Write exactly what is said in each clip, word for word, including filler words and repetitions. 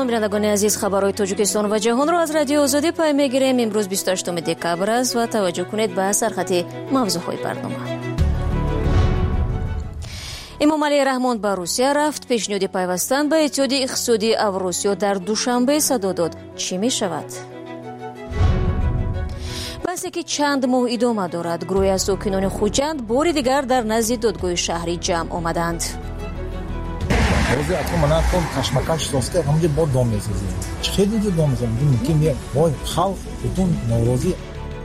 سلام بینندگان عزیز، خبرهای تاجیکستان و جهان را از رادیو آزادی پای میگیریم. امروز بیست و هشتم دکبر است و توجه کنید به سرخط موضوعهای برنامه. امام علی رحمان به روسیه رفت. پیشنهاد پیوستن به اتحاد اقتصادی اوراسیا در دوشنبه صدا داد. چی می شود؟ بحثی که چند ماه ادامه دارد. گروهی از ساکنان خوجند بار دیگر در نزد دادگاه شهری جمع آمدند. روزی اتو منات کن کشمکش ساخته همونجا با دام میسازیم. چه دیگه دام میسازیم؟ ممکن میگه وای خلق بدون نوروزی.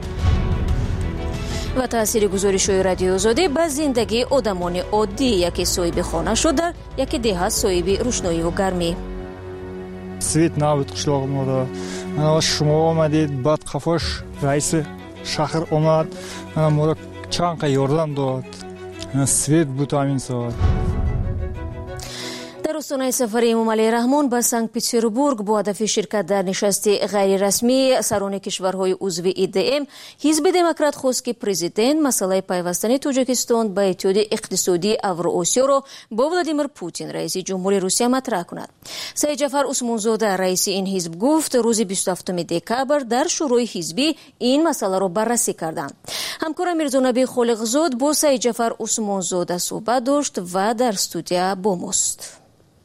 و تاثیر گزارش‌های رادیو آزادی به زندگی آدمان عادی، یکی صاحب خانه شد در یکی دیها صاحب روشنایی و گرمی. سویت نبود قشلاق ما را شما آمدید، بعد خفاش رئیس شهر آمد ما را چند قیار یاردم داد. سویت بود همین ساعت. در استانهای سفری امام علی رحمان به سنت پترزبورگ با هدف شرکت در نشست غیر رسمی سران کشورهای عضو ای دی ام، حزب دموکرات خواست که پرزیدنت مسئله پیوستن تاجیکستان به اتحاد اقتصادی اوراسیا را با ولادیمیر پوتین رئیس جمهوری روسیه مطرح کند. سید جعفر عثمانزاده رئیس این حزب گفت روز بیست و هفتم دکبر در شورای حزبی این مسئله را بررسی کردند. همکارم میرزا نبی خالقزاد با سید جعفر عثمانزاده صحبت داشت و در استودیو با ماست.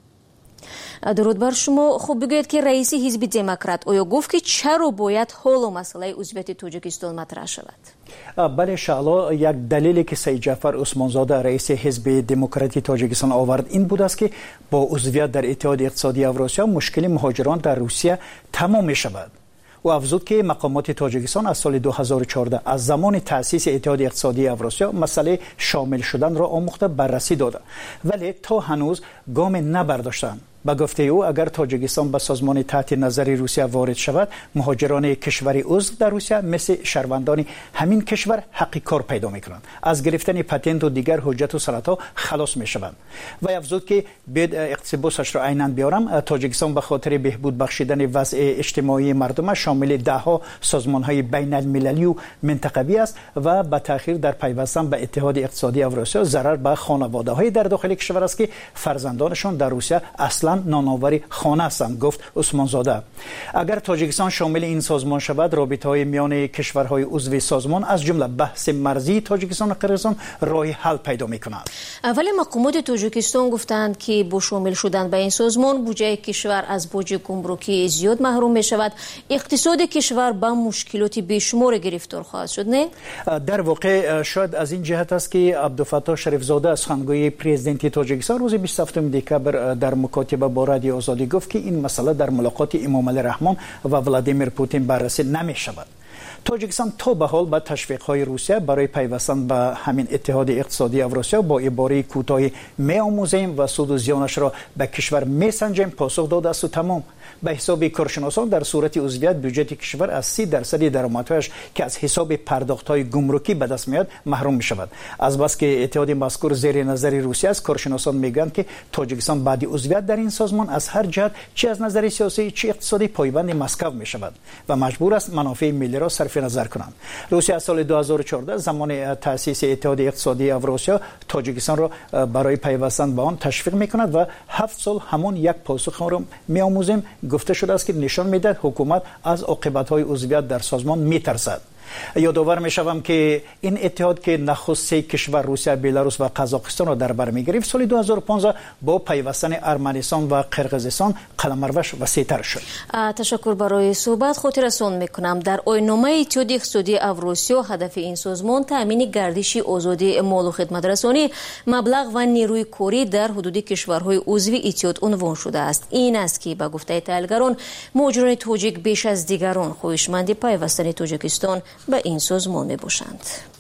درود بر شما. خوب بگویید که رئیس حزب دموکرات آیا گفت که چرا باید حالا مسئله عضویت تاجیکستان مطرح شود؟ بله انشاءالله یک دلیلی که سید جعفر عثمانزاده رئیس حزب دموکراتی تاجیکستان آورد این بود است که با عضویت در اتحاد اقتصادی اوراسیا مشکل مهاجران در روسیه تمام می شود. و افزود که مقامات تاجیکستان از سال دو هزار و چهارده از زمان تأسیس اتحاد اقتصادی اوراسیا مسئله شامل شدن را آموخته بررسی داده، ولی تا هنوز گام نبرداشتند. با گفته او اگر تاجیکستان به سازمان تحت نظر روسیه وارد شود، مهاجران کشور عضو در روسیه مثل شهروندان همین کشور حق کار پیدا میکنند، از گرفتن پتنت و دیگر حجت و سندها خلاص میشوند. و افزود که بعد اقتباسش را عیناً بیارم، تاجیکستان به خاطر بهبود بخشیدن وضع اجتماعی مردم شامل ده ها سازمان های بین المللی و منطقوی است و با تأخیر در پیوستن به اتحاد اقتصادی اوراسیا ضرر به خانواده های در داخل کشور است که فرزندانشان در روسیه اصلا نانآوری خانه هستند، گفت عثمانزاده. اگر تاجیکستان شامل این سازمان شود، رابطه‌های میان کشورهای عضو سازمان از جمله بحث مرزی تاجیکستان و قرقیزستان راه حل پیدا می‌کند. ولی مقامات تاجیکستان گفتند که با شامل شدن به این سازمان بودجه کشور از بودجه گمرکی زیاد محروم می‌شود. اقتصاد کشور با مشکلات بیشمار گرفتار خواهد شد، نه؟ در واقع شاید از این جهت است که عبدالفتاح شریفزاده از سخنگوی پرزیدنت تاجیکستان روز بیست و هفتم دکبر در مکاتبه با رادیو آزادی گفت که این مسئله در ملاقات امام علی رحمان و ولادیمیر پوتین بررسی نمی شود. تاجیکستان تا به حال با تشویق‌های روسیه برای پیوستن به همین اتحاد اقتصادی اوراسیا با عباره کوتاهی می‌آموزیم و سود و زیانش را به کشور می‌سنجیم پاسخ داده است و تمام. به حساب کارشناسان در صورت عضویت بودجه کشور از سی درصد درآمدهایش که از حساب پرداخت‌های گمرکی به دست میاد محروم می‌شود. از بس که اتحاد مذکور زیر نظر روسیه است، کارشناسان میگویند که تاجیکستان بعد عضویت در این سازمان از هر جهت چه از نظر سیاسی چه اقتصادی پایبند مسکو می‌شود و مجبور است منافع ملی را صرف نظر کنند. روسیه از سال دو هزار و چهارده زمان تأسیس اتحاد اقتصادی اوراسیا تاجیکستان را برای پیوستن به آن تشویق می‌کند و هفت سال همون یک پاسخ را می‌آموزیم. گفته شده است که نشان می‌دهد حکومت از عاقبت‌های عضویت در سازمان می‌ترسد. یادآور می‌شوم که این اتحاد که نخست سه کشور روسیه، بلاروس و قزاقستان را در بر می‌گرفت، سال دو هزار و پانزده با پیوستن ارمنستان و قرقیزستان قلمروش وسیع‌تر شد. تشکر برای صحبت. خاطررسان می‌کنم در آیین‌نامه اتحاد اقتصادی اوراسیا هدف این سازمان تأمین گردش آزادی مال و خدمت‌رسانی، مبلغ و نیروی کاری در حدود کشورهای عضو اتحاد عنوان شده است. این است که به گفته تحلیلگران مهاجران تاجیک بیش از دیگران خواهشمند پیوستن تاجیکستان به این سازمان می باشند.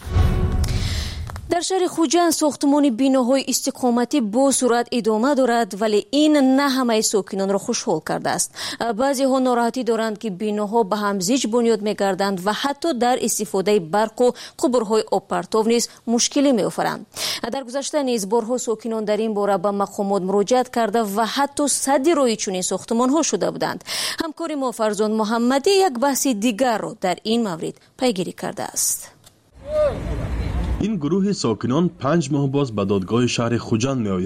در شهر خوجند ساختمان بیناهای استقامتی با سرعت ادامه دارد، ولی این نه همه ساکنان را خوشحال کرده است. بعضی ها ناراحتی دارند که بیناها به هم زیج بنیاد می‌گردند و حتی در استفاده برق و قبرهای آب پرتاب نیز مشکلی می‌آفرند. در گذشته نیز بارها ساکنان در این باره به مقامات مراجعت کرده و حتی صد رای چنین ساختمان‌ها شده بودند. همکار ما فرزان محمدی یک بحث دیگر را در این مورد پیگیری کرده است. این گروه ساکنان پنج ماه باز به دادگاه شهر خوجند می آیند.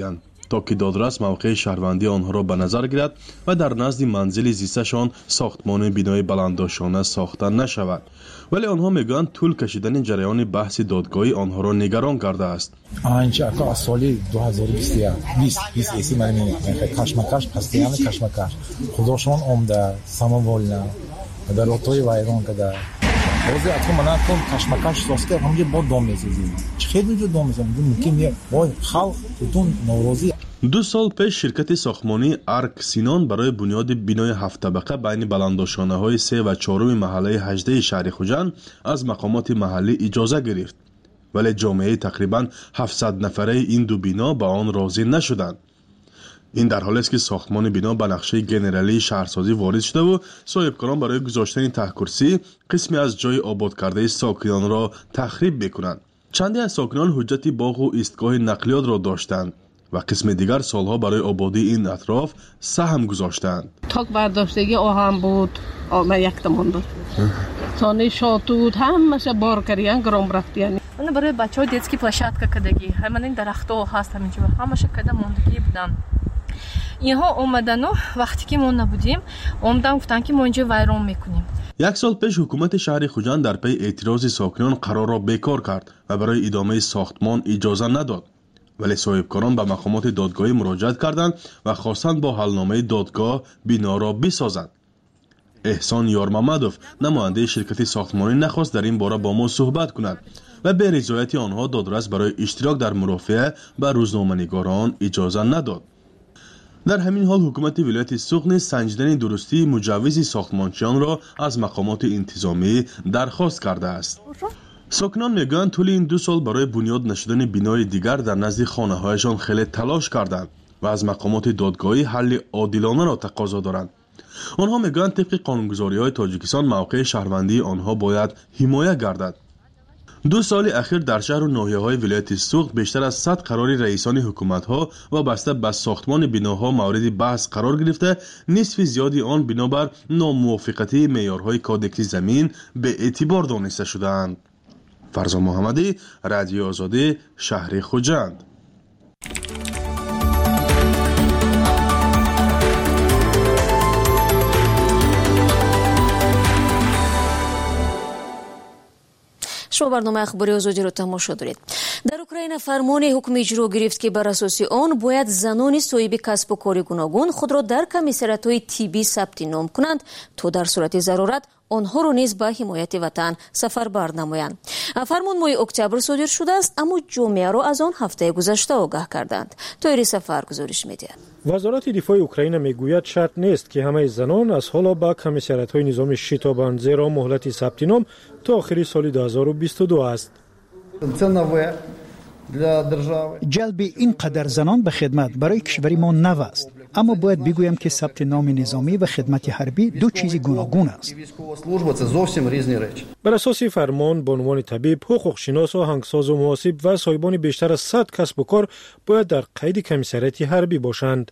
تا که دادرس موقع شهروندی آنها را به نظر گیرد و در نزد منزل زیستشان ساختمان بینای بلندداشتانه ساخته نشود. ولی آنها میگویند طول کشیدن جریان بحث دادگاهی آنها را نگران کرده است. اینجا اکا از سال دو هزار و بیست بیست ایسی من میگم کشمکش پستیان کشمکش خداشون اومده ساموالنا در اتوی وایران کده اوزی اتو من کم کشمکش ساسته همونجا با دام میزیزی خیلی جو دام میزیزی ممکن وای خلق بدون نوروزی. دو سال پیش شرکت ساختمانی ارک سینان برای بنیاد بینای هفت طبقه بین بلندداشتانه های سه و چهارم محله هجده شهر خوجند از مقامات محلی اجازه گرفت. ولی جامعه تقریبا هفتصد نفره این دو بنا به آن راضی نشدند. این در حالی است که ساختمان بنا به نقشه گنرالی شهرسازی وارد شده و صاحبکاران برای گذاشتن ته‌کرسی قسمی از جای آباد کرده ساکنان را تخریب می‌کنند. چندی از ساکنان حجت باغ و ایستگاه نقلیات را داشتند و قسم دیگر سالها برای آبادی این اطراف سهم گذاشتند. تاک برداشتگی آهن بود، آمه یک تمون بود. سانه شاتود همشه بار کردن گرام رفتیانی. من برای بچه ها دیتسکی پلощадка کدگی همین این درخت ها هست همینجا همشه کده موندگی بودن. اینها اومدن و وقتی که ما نبودیم اومدن گفتن که ما اینجا ویران میکنیم. یک سال پیش حکومت شهر خوجند در پی اعتراض ساکنان قرار را بیکار کرد و برای ادامه ساختمان اجازه نداد. ولی صاحبکاران به مقامات دادگاهی مراجعت کردند و خواستند با حلنامه دادگاه بنا را بسازند. احسان یارمحمدوف نماینده شرکت ساختمانی نخواست در این باره با ما صحبت کند و به رضایت آنها دادرس برای اشتراک در مرافعه به روزنامه‌نگاران اجازه نداد. در همین حال حکومت ولایت سوق نیز سنجیدن درستی مجوز ساختمانچیان را از مقامات انتظامی درخواست کرده است. ساکنان میگویند طول این دو سال برای بنیاد نشدن بینای دیگر در نزد خانه‌هایشان خیلی تلاش کردند و از مقامات دادگاهی حل عادلانه را تقاضا دارند. آنها میگویند طبق قانونگذاری‌های تاجیکستان موقع شهروندی آنها باید حمایه گردد. دو سال اخیر در شهر و ناحیه‌های ولایت سوق بیشتر از صد قرار رئیسان حکومت‌ها و بسته به ساختمان بناها مورد بحث قرار گرفته، نصف زیادی آن بنابر ناموافقتی معیارهای کادکس زمین به اعتبار دانسته شده‌اند. فرزان محمدی، رادیو آزادی، شهر خوجند. شما برنامه اخباری آزادی رو تماشا دارید. در اوکراین فرمان حکم اجرا گرفت که بر اساس آن باید زنان صاحب کسب و کار گوناگون خود را در کمیسریات‌های طبی ثبت نام کنند تا در صورت ضرورت آنها را نیز به حمایت وطن سفربر نمایند. فرمان ماه اکتبر صادر شده است، اما جامعه را از آن هفته گذشته آگاه کردند. طاهر سفر گزارش می‌دهد. وزارت دفاع اوکراین میگوید شرط نیست که همه زنان از حالا به کمیسریات‌های نظام شتابند، زیرا مهلت ثبت نام تا آخر سال دو هزار و بیست و دو است. جلب این قدر زنان به خدمت برای کشوری ما نو است، اما باید بگویم که ثبت نام نظامی و خدمت حربی دو چیز گوناگون است. بر اساس فرمان به عنوان طبیب، حقوق شناس، آهنگساز و محاسب و صاحبان بیشتر از صد کسب و کار باید در قید کمیسریات حربی باشند.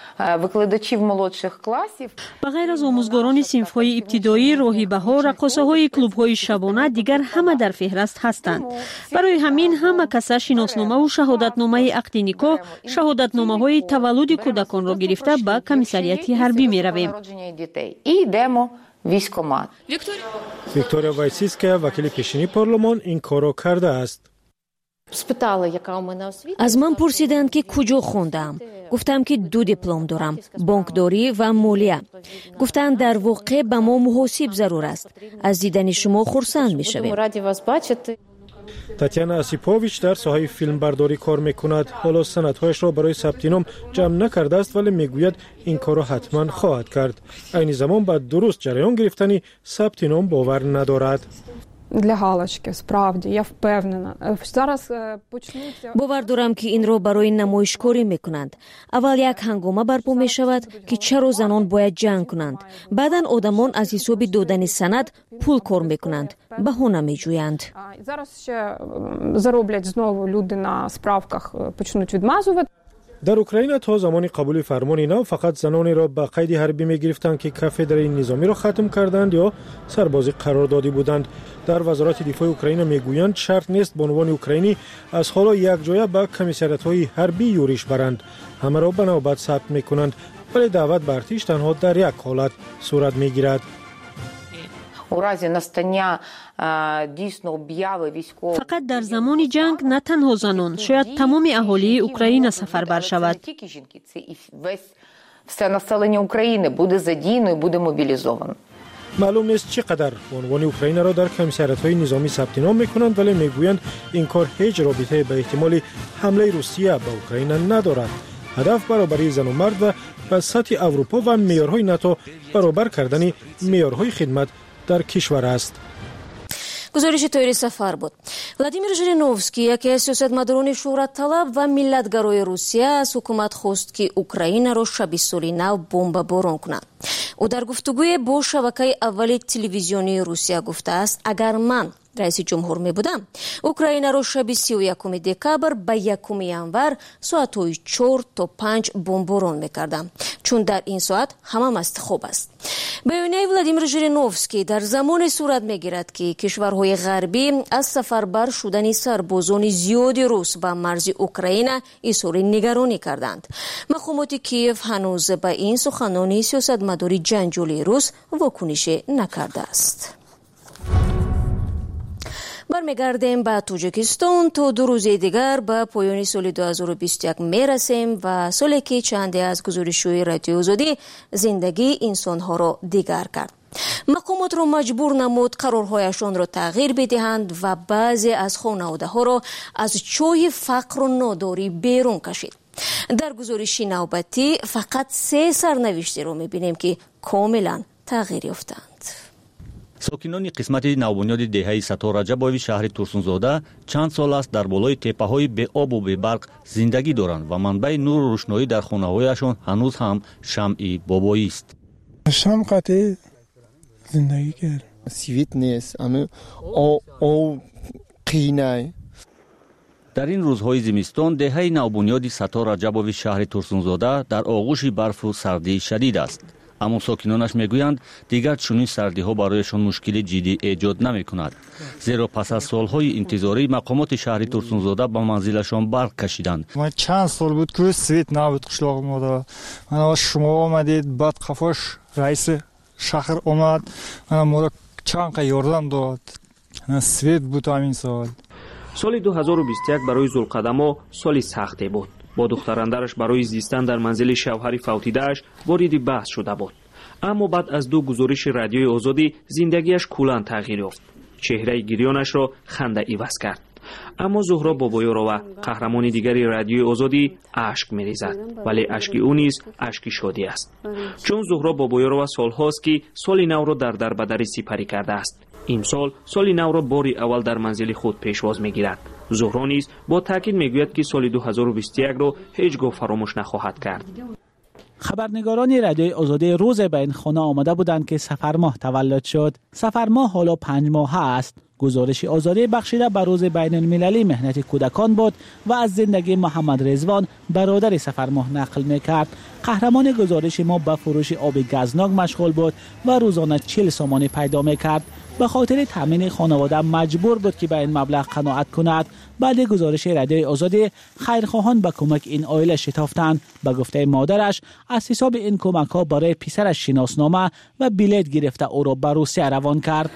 بغیر از آموزگاران صنف‌های ابتدایی، راهبه‌ها، رقاصه‌های کلوب‌های شبانه دیگر همه در فهرست هستند. برای همین همه کس شناسنامه و شهادتنامه عقد نکاح، شهادتنامه‌های تولد کودکان را گرفته به کمیسریات حربی می‌رویم. ویکتوریا وایسیسکا، وکیل پیشینی پارلمان، این کار را کرده است. از من پرسیدند که کجا خوندم. گفتم که دو دیپلم دارم، بانکداری و مالیه. گفتند در واقع به ما محاسب ضرور است. از دیدن شما خرسند می‌شویم. تاتیانا اسیپوویچ در ساحه فیلمبرداری کار می‌کند. حالا سندهایش را برای ثبت نام جمع نکرده است، ولی میگوید این کار را حتما خواهد کرد. این زمان بعد درست جریان گرفتنی ثبت نام باور ندارد. для галочки, справді, я впевнена. Зараз почнуться... باور دارم که این را برای نمایشکاری میکنند. اول یک هنگامه برپا می شود که چرا زنان باید جنگ کنند. بعدا آدمان از حساب دادن سند پول کار میکنند. بهانه میجویند. Зараз ще зароблять знову люди на справках почнуть відмазувати. در اوکراین تا زمان قبول فرمان نو فقط زنانی را به قید حربی می گرفتند که کافدرای نظامی را ختم کردند یا سربازی قرار داده بودند. در وزارت دفاع اوکراین میگویند شرط نیست بانوان اوکراینی از حالا یک جایه به کمیساریات‌های حربی یورش برند. همه را به نوبت ثبت میکنند، ولی دعوت به ارتش تنها در یک حالت صورت میگیرد. فقط در زمان جنگ نه تنها زنان، شاید تمام اهالی اوکراین سفربر شود. معلوم نیست چقدر بانوان اوکراین را در کمیساریات‌های نظامی ثبت نام میکنند، ولی میگویند این کار هیچ رابطه به احتمال حمله روسیه به اوکراین ندارد. هدف برابری زن و مرد و به سطح اروپا و معیارهای ناتو برابر کردن معیارهای خدمت در کشور است. گزارش تویری سفر بود. ولادیمیر ژیرینوفسکی یکی از سیاستمداران شهرت طلب و ملتگرای روسیه از حکومت خواست که اوکراین را شب سال نو بمباران کند. او در گفتگوی با شبکه اول تلویزیونی روسیه گفته است اگر من رئیس جمهور می بودم اوکراین را شب سی و یکم دکبر به یکم ینور ساعت های چهار تا پنج بمباران می کردم، چون در این ساعت همه مست خوب است. بیانیه ولادیمیر ژیرینوفسکی در زمان صورت می گیرد که کشورهای غربی از سفربر شدن سربازان زیادی روس به مرز اوکراین اظهار نگرانی کردند. مقامات کیف هنوز به این سخنان سیاستمدار جنجالی روس واکنش نکرده است. برمیگردیم به تاجیکستان. تا دو روز دیگر به پایان سال دو هزار و بیست و یک میرسیم و سالی که چندی از گزارش‌های رادیو آزادی زندگی انسان‌ها را دیگر کرد. مقامات را مجبور نمود قرارهایشان را تغییر بدهند و بعضی از خانواده‌ها را از چاه فقر و ناداری بیرون کشید. در گزارش نوبتی فقط سه سرنوشتی را می‌بینیم که کاملا تغییر یافتند. ساکنان قسمت نوبنیاد دهه ستار رجبوی شهر تورسونزاده چند سال است در بالای تپه‌های بی آب و بی برق زندگی دارند و منبع نور و روشنایی در خانه‌هایشان هنوز هم شمع بابایی است. شمع قطع زندگی کرد. سویت نیست، اما او او قینه. در این روزهای زمستان دهه نوبنیاد ستار رجبوی شهر تورسونزاده در آغوش برف و سردی شدید است. اما ساکنانش میگویند دیگر چنین سردی ها برایشان مشکل جدی ایجاد نمی کند، زیرا پس از سالهای انتظاری مقامات شهر تورسونزاده به منزلشان برق کشیدند. ما چند سال بود که سویت نبود قشلاق ما دا. من شما آمدید بعد خفاش رئیس شهر آمد، من ما را چند یاردم داد. سویت بود همین سال. سال دو هزار و بیست و یک برای ذوالقدما سال سختی بود. با دختراندرش برای زیستن در منزل شوهر فوتیده‌اش وارد بحث شده بود. اما بعد از دو گزارش رادیوی آزادی زندگیش کلاً تغییر یافت. چهره گریانش را خنده عوض کرد. اما زهرا بابایارова قهرمان دیگری رادیوی آزادی اشک می‌ریزد، ولی اشک او نیز اشک شادی است. چون زهرا بابایارova سال‌هاست که سال نو را در دربدری سپری کرده است. امسال سال نو را باری اول در منزل خود پیشواز می‌گیرد. زهرا نیز با تاکید میگوید که سال دو هزار و بیست و یک را هیچگاه فراموش نخواهد کرد. خبرنگاران رادیوی آزادی روز به این خانه آمده بودند که سفرماه تولد شد. سفرماه حالا پنج ماه است. گزارش آزادی بخشیده به روز بین المللی مهنت کودکان بود و از زندگی محمد رضوان برادر سفرماه نقل میکرد. قهرمان گزارش ما به فروش آب گازناک مشغول بود و روزانه چهل سامانی پیدا میکرد. به خاطر تامین خانواده مجبور بود که به این مبلغ قناعت کند. بعد گزارش رادیوی آزادی خیرخواهان به کمک این عائله شتافتند. به گفته مادرش از حساب این کمک ها برای پسرش شناسنامه و بلیط گرفته او را به روسیه روان کرد.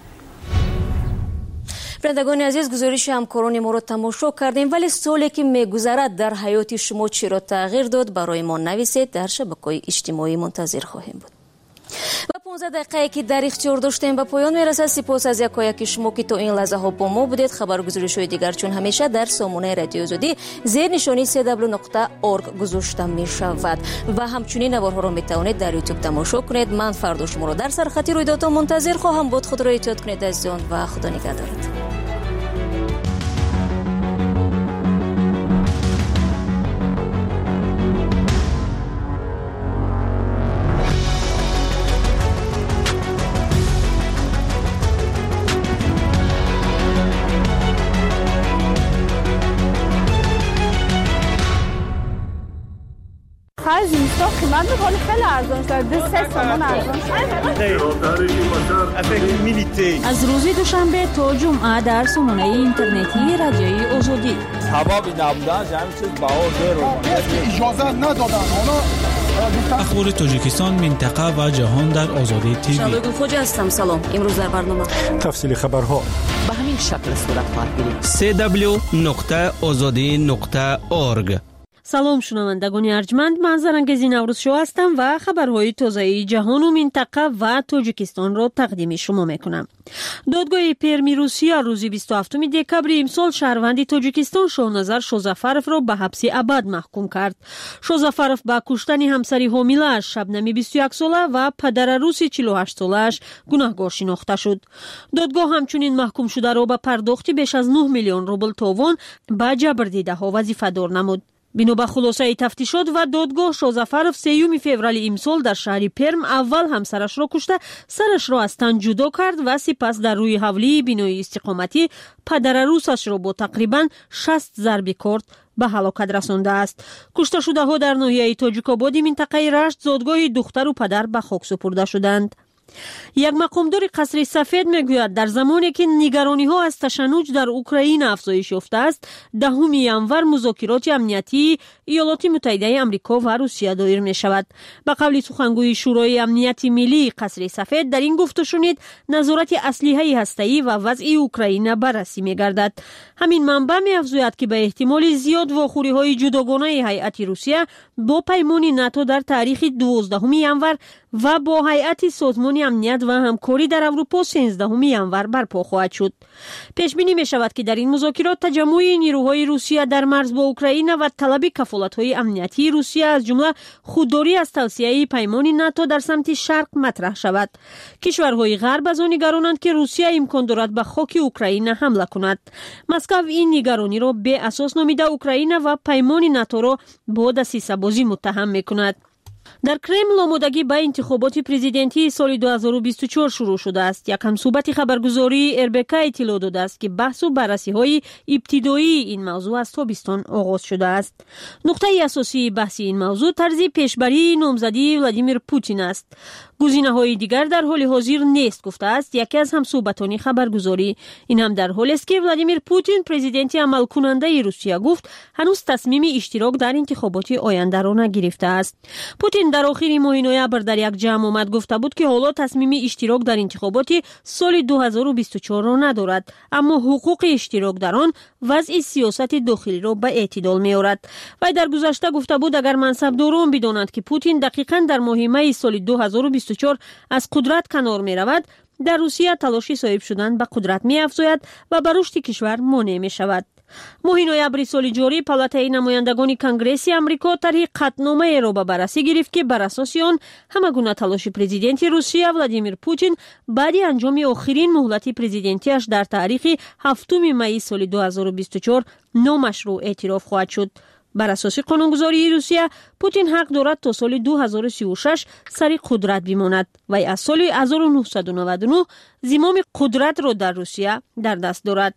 بینندگان عزیز، گزارش همکاران ما را تماشا کردیم، ولی سالی که میگذرد در حیات شما چی را تغییر داد برای ما نویسید. در شبکه‌های اجتماعی منتظر خواهیم بود. و پانزده دقیقه که در اختیار داشتیم به پایان میرسد. سپاس از یکایک شما که تا این لحظه ها با ما بودید. خبرگزاری‌های دیگر چون همیشه در سامانه رادیو آزادی زیر نشانی سی دبلیو نقطه اورگ گذاشته می شود و همچنین نوارها را می توانید در یوتیوب تماشا کنید. من فردا شما را در سرخط رویدادها منتظر خواهم بود. خود را احتیاط کنید عزیزان و خدا نگهدارت. من ولی خیلی ارزان شد. ده سه تومن ارزان شد. از روز دوشنبه تا جمعه در سامانه اینترنتی رادیوی آزادی. حبابی نبودن همین چیز بهار داره. اجازه ندادن. اخبار تاجیکستان، منطقه و جهان در آزادی تیوی. شادو خوجا هستم. سلام. امروز در برنامه تفصیل خبرها به همین شکل صورت خواهد گرفت. سه دبلیو نقطه آزادی نقطه اورگ. سلام شنوندگان ارجمند، من زرنگزی نوروز شو هستم و خبرهای تازه جهان و منطقه و تاجیکستان را تقدیم شما میکنم. دادگاه پرمی روسیه روز بیست و هفتم دکبر امسال شهروند تاجیکستان شاهنظر شوزافرف را به حبس ابد محکوم کرد. شوزافرف با کشتن همسری حامله شبنمی بیست و یک ساله و پدر روسی چهل و هشت ساله‌اش گناهکار شناخته شد. دادگاه همچنین محکوم شده را به پرداخت بیش از نه میلیون روبل تووان به جبردیده‌ها وظیفه‌دار نمود. بنا به خلاصه تفتیشات و دادگاه شوزافرف سیوم فوریه امسال در شهر پرم اول همسرش را کشته سرش را از تن جدا کرد و سپس در روی حولی بینای استقامتی پدر روسش را با تقریبا شصت ضرب کارد به هلاکت رسانده است. کشته شده ها در ناحیه تاجیک‌آباد منطقه رشت زادگاه دختر و پدر به خاک سپرده شدند. یک مقامدار قصر سفید میگوید در زمانی که نگرانی ها از تشنج در اوکراین افزایش یافته است، دهم ینور مذاکرات امنیتی ایالات متحده آمریکا و روسیه دایر می شود. به قول سخنگوی شورای امنیت ملی قصر سفید در این گفته شنید نظارت اسلحه هسته‌ای و وضع اوکراین بررسی می گردد. همین منبع می افزاید که به احتمال زیاد واخوری های جداگانه هیئت روسیه با پیمان ناتو در تاریخ دوازدهم ینور و با هیئت سازمان امنیت و همکاری در اروپا سیزدهم ینور برپا خواهد شد. پیش بینی می شود که در این مذاکرات تجمع نیروهای روسیه در مرز با اوکراین و طلب کفالت‌های امنیتی روسیه از جمله خودداری از توسعه پیمان ناتو در سمت شرق مطرح شود. کشورهای غرب از آن نگرانند که روسیه امکان دارد به خاک اوکراین حمله کند. مسکو این نگرانی را به اساس نامیده اوکراین و پیمان ناتو را با دسیسه‌بازی متهم می‌کند. در کرمل آمادگی به انتخابات پرزیدنتی سال دو هزار و بیست و چهار شروع شده است. یک همصحبت خبرگزاری اربکا اطلاع داده است که بحث و بررسی های ابتدایی این موضوع از تابستان آغاز شده است. نقطه اساسی بحث این موضوع طرز پیشبری نامزدی ولادیمیر پوتین است. گزینه های دیگر در حال حاضر نیست گفته است یکی از همصحبتان خبرگزاری. این هم در حالی است که ولادیمیر پوتین پرزیدنت عمل کننده روسیه گفت هنوز تصمیم اشتراک در انتخابات آینده را نگرفته است. پوتین در آخر ماه نوامبر در یک جمع آمد گفته بود که حالا تصمیم اشتراک در انتخابات سال دو هزار و بیست و چهار را ندارد، اما حقوق اشتراک در آن وضع سیاست داخلی را به اعتدال می آورد. و در گذشته گفته بود اگر منصبداران بدانند که پوتین دقیقاً در ماه می سال دو هزار و بیست و چهار از قدرت کنار می رود، در روسیه تلاشی صاحب شدن به قدرت می افزاید و به رشد کشور مانع می شود. ماه نوامبر سال جاری پالاتای نمایندگان کنگره آمریکا طرح قطعنامه را به بررسی گرفت که بر اساس آن همه گونه تلاش پرزیدنت روسیه ولادیمیر پوتین بعد انجام آخرین مهلت پرزیدنتیش در تاریخ هفتم می سال دو هزار و بیست و چهار نامشروع اعتراف خواهد شد. بر اساس قانونگذاری روسیه پوتین حق دارد تا سال دو هزار و سی و شش سر قدرت بماند و از سال هزار و نهصد و نود و نه زمام قدرت را در روسیه در دست دارد.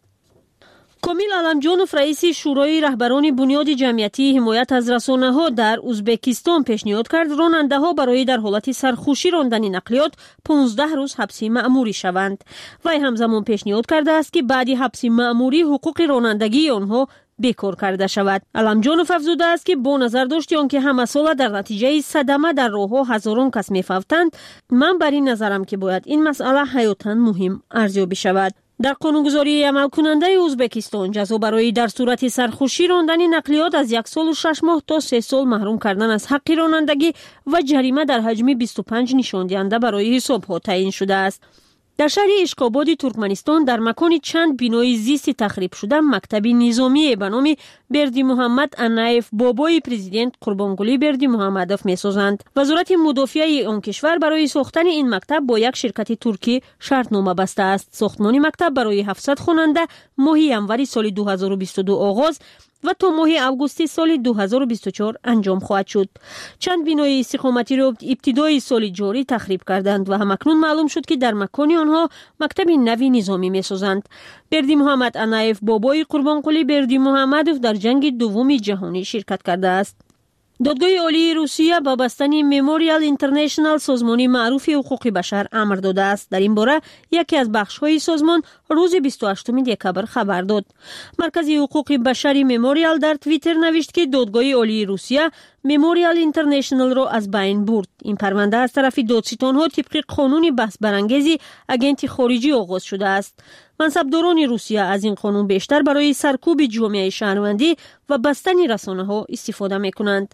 کامیل علمجانوف رئیس شورای رهبران بنیاد جمعیتی حمایت از رسانه‌ها در ازبکستان پیشنهاد کرد راننده‌ها برای در حالت سرخوشی راندن نقلیات پانزده روز حبس مأموری شوند. وی همزمان پیشنهاد کرده است که بعد حبس مأموری حقوق رانندگی آنها بیکار کرده شود. علمجانوف افزوده است که با نظر داشت آنکه همه سال در نتیجه صدمه در راه‌ها هزاران کس می‌فوتند، من بر این نظرم که باید این مسئله حیاتاً مهم ارزیابی شود. در قانونگذاری عمل کننده ازبکستان جزا برای در صورت سرخوشی راندن نقلیات از یک سال و شش ماه تا سه سال محروم کردن از حق رانندگی و جریمه در حجم بیست و پنج نشان دهنده برای حساب‌ها تعیین شده است. در شهر اشکاباد ترکمنستان در مکان چند بینای زیست تخریب شده مکتب نظامی به نام بردی محمد انایف بابای پرزیدنت قربانگلی بردی محمدوف می‌سازند. وزارت مدافعه آن کشور برای ساختن این مکتب با یک شرکت ترکی شرطنامه بسته است. ساختمان مکتب برای هفتصد خواننده ماه ینور سال دو هزار و بیست و دو آغاز و تا ماه اوگوست سال دو هزار و بیست و چهار انجام خواهد شد. چند بینای استقامتی را ابتدای سال جاری تخریب کردند و همکنون معلوم شد که در مکان آنها مکتب نوی نظامی می‌سازند. بردی محمد انایف بابای قربانقلی بردی محمدوف در جنگ دوم جهانی شرکت کرده است. دادگاه عالی روسیه با بستن مموریال اینترنشنال سازمان معروف حقوق بشر امر داده است. در این باره یکی از بخش‌های سازمان روز بیست و هشتم دکبر خبر داد. مرکز حقوق بشری مموریال در توییتر نوشت که دادگاه عالی روسیه مموریال اینترنشنال را از بین برد. این پرونده از طرف دادستان‌ها طبق قانون بحث برانگیز اگنت خارجی آغاز شده است. منصبداران روسیه از این قانون بیشتر برای سرکوب جامعه شهروندی و بستن رسانه‌ها استفاده می‌کنند.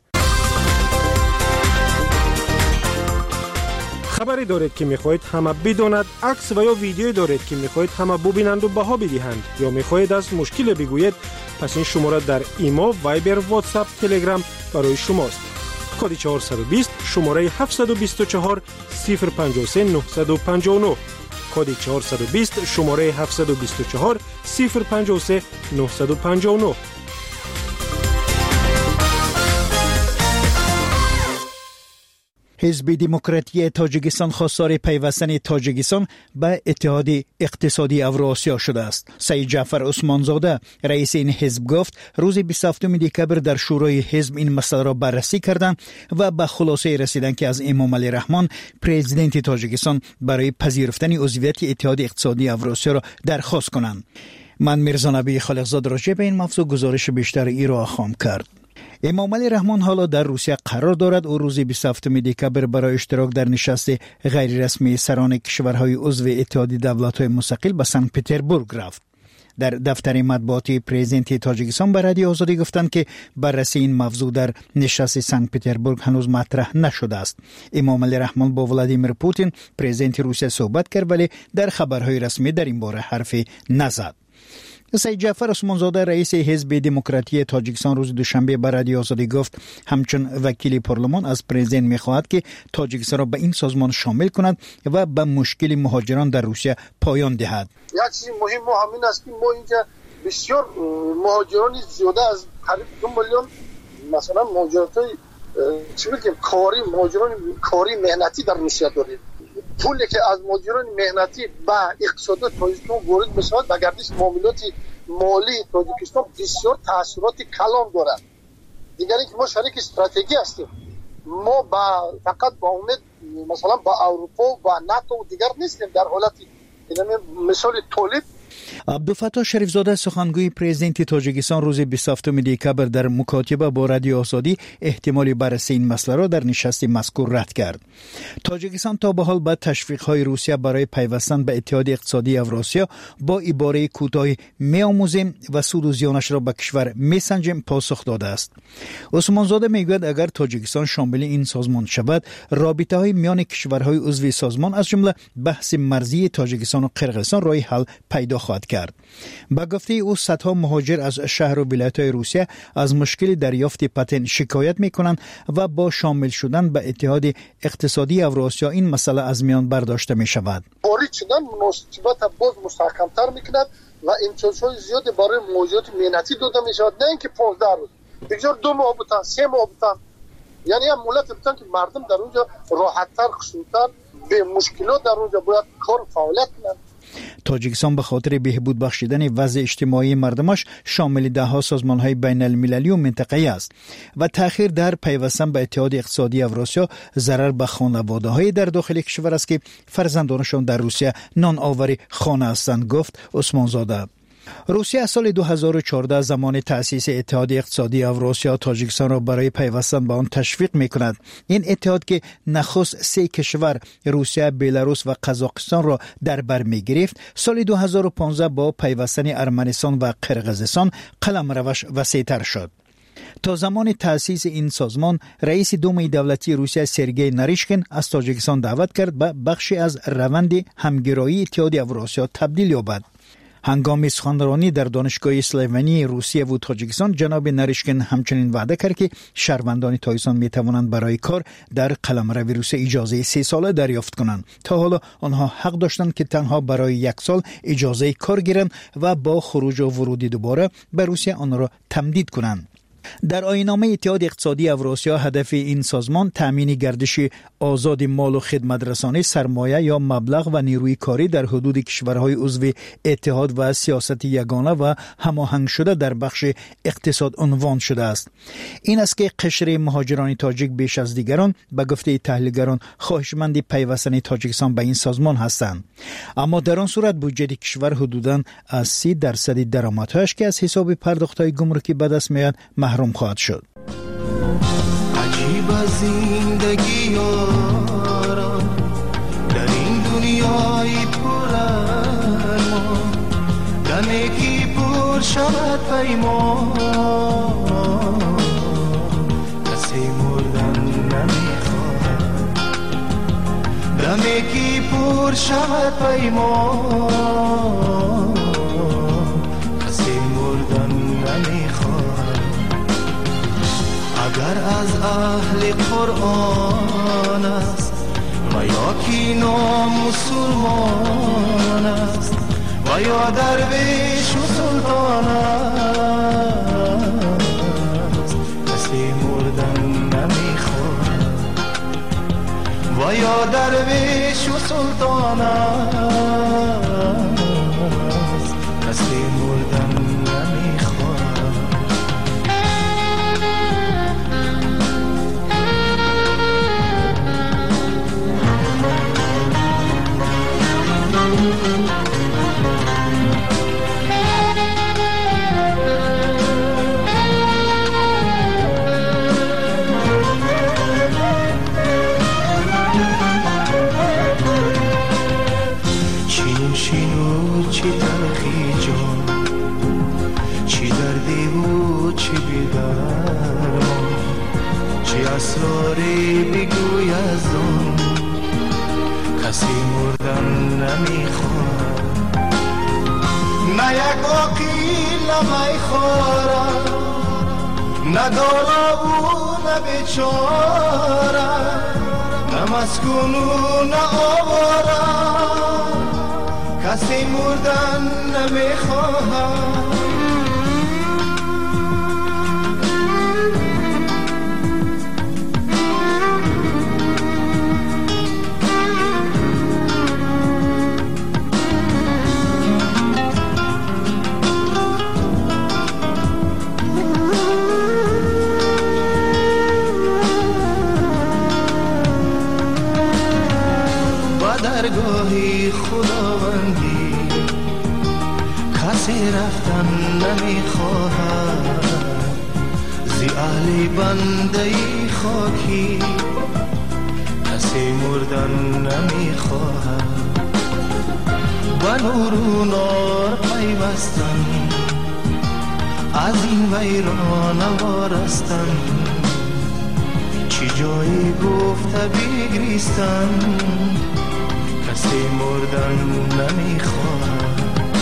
خبری دارید که میخواهید همه بداند، عکس و یا ویدیویی دارید که میخواهید همه ببینند و بها بدهند، یا میخواهید از مشکل بگویید، پس این شماره در ایما، وایبر، واتساپ، تلگرام برای شماست. کد چهارصد و بیست شماره هفتصد و بیست و چهار صفر پنجاه و سه نهصد و پنجاه و نه. کد چهارصد و بیست شماره هفتصد و بیست و چهار صفر پنجاه و سه نهصد و پنجاه و نه. حزب دموکراتی تاجیکستان خواستار پیوستن تاجیکستان به اتحاد اقتصادی اوراسیا شده است. سید جعفر عثمانزاده رئیس این حزب گفت روز بیست و هفتم دکبر در شورای حزب این مسئله را بررسی کردند و به خلاصه رسیدن که از امام علی رحمان پرزیدنت تاجیکستان برای پذیرفتن عضویت اتحاد اقتصادی اوراسیا را درخواست کنند. من میرزا نبی خالقزاد راجع به این موضوع گزارش بیشتر ای را خواهم کرد. امام علی رحمان حالا در روسیه قرار دارد. او روز بیست و هفتم دکبر برای اشتراک در نشست غیر رسمی سران کشورهای عضو اتحاد دولت‌های مستقل به سن پتربورگ رفت. در دفتر مطبوعاتی پرزیدنت تاجیکستان به رادیو آزادی گفتند که بررسی این موضوع در نشست سن پتربورگ هنوز مطرح نشده است. امام علی رحمان با ولادیمیر پوتین پرزیدنت روسیه صحبت کرد ولی در خبرهای رسمی در این باره حرفی نزد. سید جعفر عثمانزاده رئیس حزب دموکراتی تاجیکستان روز دوشنبه به رادیو آزادی گفت همچون وکیل پارلمان از پرزیدنت می‌خواهد که تاجیکستان را به این سازمان شامل کند و به مشکل مهاجران در روسیه پایان دهد. یک چیز مهم و همین است که ما اینجا بسیار مهاجران زیاده از قریب دو میلیون مثلا مهاجرای چی بگیم کاری مهاجران کاری مهنتی در روسیه داریم. پولی که از مهاجران مهنتی به اقتصاد تاجیکستان وارد می‌شود به گردش معاملات مالی تاجیکستان بسیار تاثیرات کلان دارد. دیگر اینکه ما شریک استراتژی هستیم. ما با فقط با امید مثلا با اروپا و ناتو و دیگر نیستیم در حالتی مثال تولید. عبدالفتاح شریفزاده سخنگوی پرزیدنت تاجیکستان روز بیست و هفتم دکبر در مکاتبه با رادیو آزادی احتمالی بررسی این مسئله را در نشست مذکور رد کرد. تاجیکستان تا به حال به تشویق‌های روسیه برای پیوستن به اتحاد اقتصادی اوراسیا با عباره کوتاه می‌آموزیم و سود و زیانش را به کشور می‌سنجیم پاسخ داده است. عثمانزاده میگوید اگر تاجیکستان شامل این سازمان شود، رابطه‌های میان کشورهای عضو سازمان از جمله بحث مرزی تاجیکستان و قرقیزستان راه حل پیدا خواهد کرد. با گفته او صدها مهاجر از شهر و ولایت‌های روسیه از مشکل دریافت پاتن شکایت می‌کنند و با شامل شدن به اتحاد اقتصادی اوراسیا این مسئله از میان برداشته می‌شود. وارد شدن مناسبت باز مستحکم‌تر می‌کند و امتیازهای زیادی برای مهاجرت مهنتی داده می‌شود، نه اینکه پانزده روز بگذار دو ماه بودن سه ماه بودن، یعنی هم مولت بودن که مردم در اونجا راحت‌تر خصوصاً به مشکلات در اونجا باید کار فعالیت کنند. تاجیکستان به خاطر بهبود بخشیدن وضع اجتماعی مردمش شامل ده ها سازمان‌های بین المللی و منطقه‌ای است و تأخیر در پیوستن به اتحاد اقتصادی اوراسیا ضرر به خانواده‌های در داخل کشور است که فرزندانشان در روسیه نان آور خانه هستند، گفت عثمانزاده. روسیه از سال دو هزار و چهارده زمان تأسیس اتحاد اقتصادی اوراسیا تاجیکستان را برای پیوستن به آن تشویق می‌کند. این اتحاد که نخست سه کشور روسیه، بلاروس و قزاقستان را در بر می‌گرفت، سال دو هزار و پانزده با پیوستن ارمنستان و قرقیزستان قلمروش وسیع‌تر شد. تا زمان تأسیس این سازمان، رئیس دومای دولتی روسیه سرگئی ناریشکین از تاجیکستان دعوت کرد به بخشی از روند همگرایی اتحاد اوراسیا تبدیل یابد. هنگام سخنرانی در دانشگاه اسلوونی روسیه و تاجیکستان، جناب ناریشکین همچنین وعده کرد که شهروندان تاجیکستان می توانند برای کار در قلمرو روسیه اجازه سه ساله دریافت کنند. تا حالا آنها حق داشتند که تنها برای یک سال اجازه کار گیرند و با خروج و ورود دوباره به روسیه آن را تمدید کنند. در آیین‌نامه اتحاد اقتصادی اوراسیا هدف این سازمان تأمین گردش آزاد مال و خدمت رسانی، سرمایه یا مبلغ و نیروی کاری در حدود کشورهای عضو اتحاد و سیاست یگانه و هماهنگ شده در بخش اقتصاد عنوان شده است. این است که قشر مهاجران تاجیک بیش از دیگران به گفته تحلیلگران خواهشمند پیوستن تاجیکستان به این سازمان هستند، اما در آن صورت بودجه کشور حدوداً از سی درصد درآمدهایش که از حساب پرداخت‌های گمرکی به دست میاد محروم خواهد شد. عجیب زندگی یارا در این دنیای پر ارمان، دمکی پر شود پیمان، کسی مردن نمیخواد، دمکی پر شود پیمان، کسی مردن نمیخواد. اگر از اهل قرآن است و یا کی نامسلمان است و یا درویش و سلطان است، کسی مردن نمیخواد. و یا درویش و سلطان است، کسی مردن نمیخواد. اسراری بگوی از اون، کسی مردن نمیخواد. نه یک عقیل نمیخوره، نه دارا و نه بیچاره، نه مسکون و نه آواره، کسی مردن نمیخواد. درگاهی خداوندی کسی رفتن نمیخواهد، زی اهل بنده خاکی کسی مردن نمیخواهد. به نور و نار پیوستن، از این ویران وارستن، چی جایی گفته بگریستن، کسی مردن نمیخواد.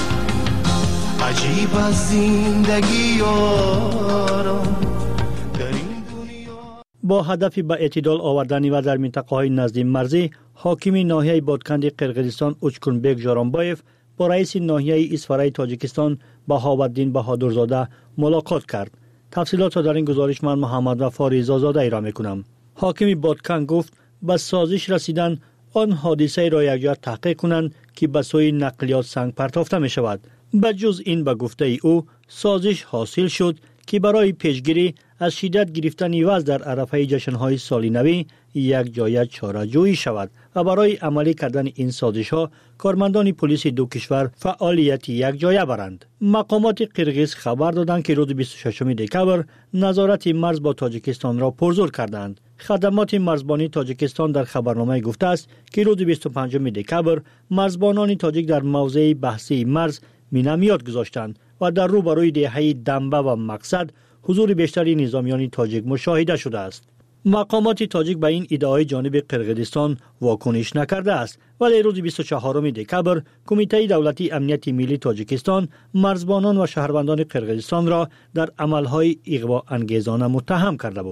عجیب از زندگی یارم در این دنیا. با هدف به اعتدال آوردن و در منطقه های نزد مرزی، حاکم ناحیه بادکند قرقیزستان اوچکونبک جارانبایف با رئیس ناحیه اسفرای تاجیکستان بهاوالدین بهادرزاده ملاقات کرد. تفصیلات را در این گزارش من محمد وفا رضازاده ارائه میکنم. حاکم بادکند گفت به سازش رسیدن آن حادثه را یکجا تحقیق کنند که به سوی نقلیات سنگ پرتافته می شود. به جز این به گفته او سازش حاصل شد که برای پیشگیری از شدت گرفتن وضع در عرفه جشن‌های سال نو یک جای چاره‌جویی شود و برای عملی کردن این سازش‌ها کارمندان پلیس دو کشور فعالیت یک جایه برند. مقامات قرقیز خبر دادند که روز بیست و ششم دکبر نظارت مرز با تاجیکستان را پرزور کردند. خدمات مرزبانی تاجیکستان در خبرنامه گفته است که روز بیست و پنجم دکبر مرزبانان تاجیک در موضع بحثی مرز مینامیات گذاشتند و در روبروی دهه دنبه و مقصد حضور بیشتری نظامیان تاجیک مشاهده شده است. مقامات تاجیک به این ادعای جانب قرقیزستان واکنش نکرده است، ولی روز بیست و چهارم دکبر کمیته دولتی امنیت ملی تاجیکستان مرزبانان و شهروندان قرقیزستان را در عملهای اغوا انگیزانه متهم کرده بود.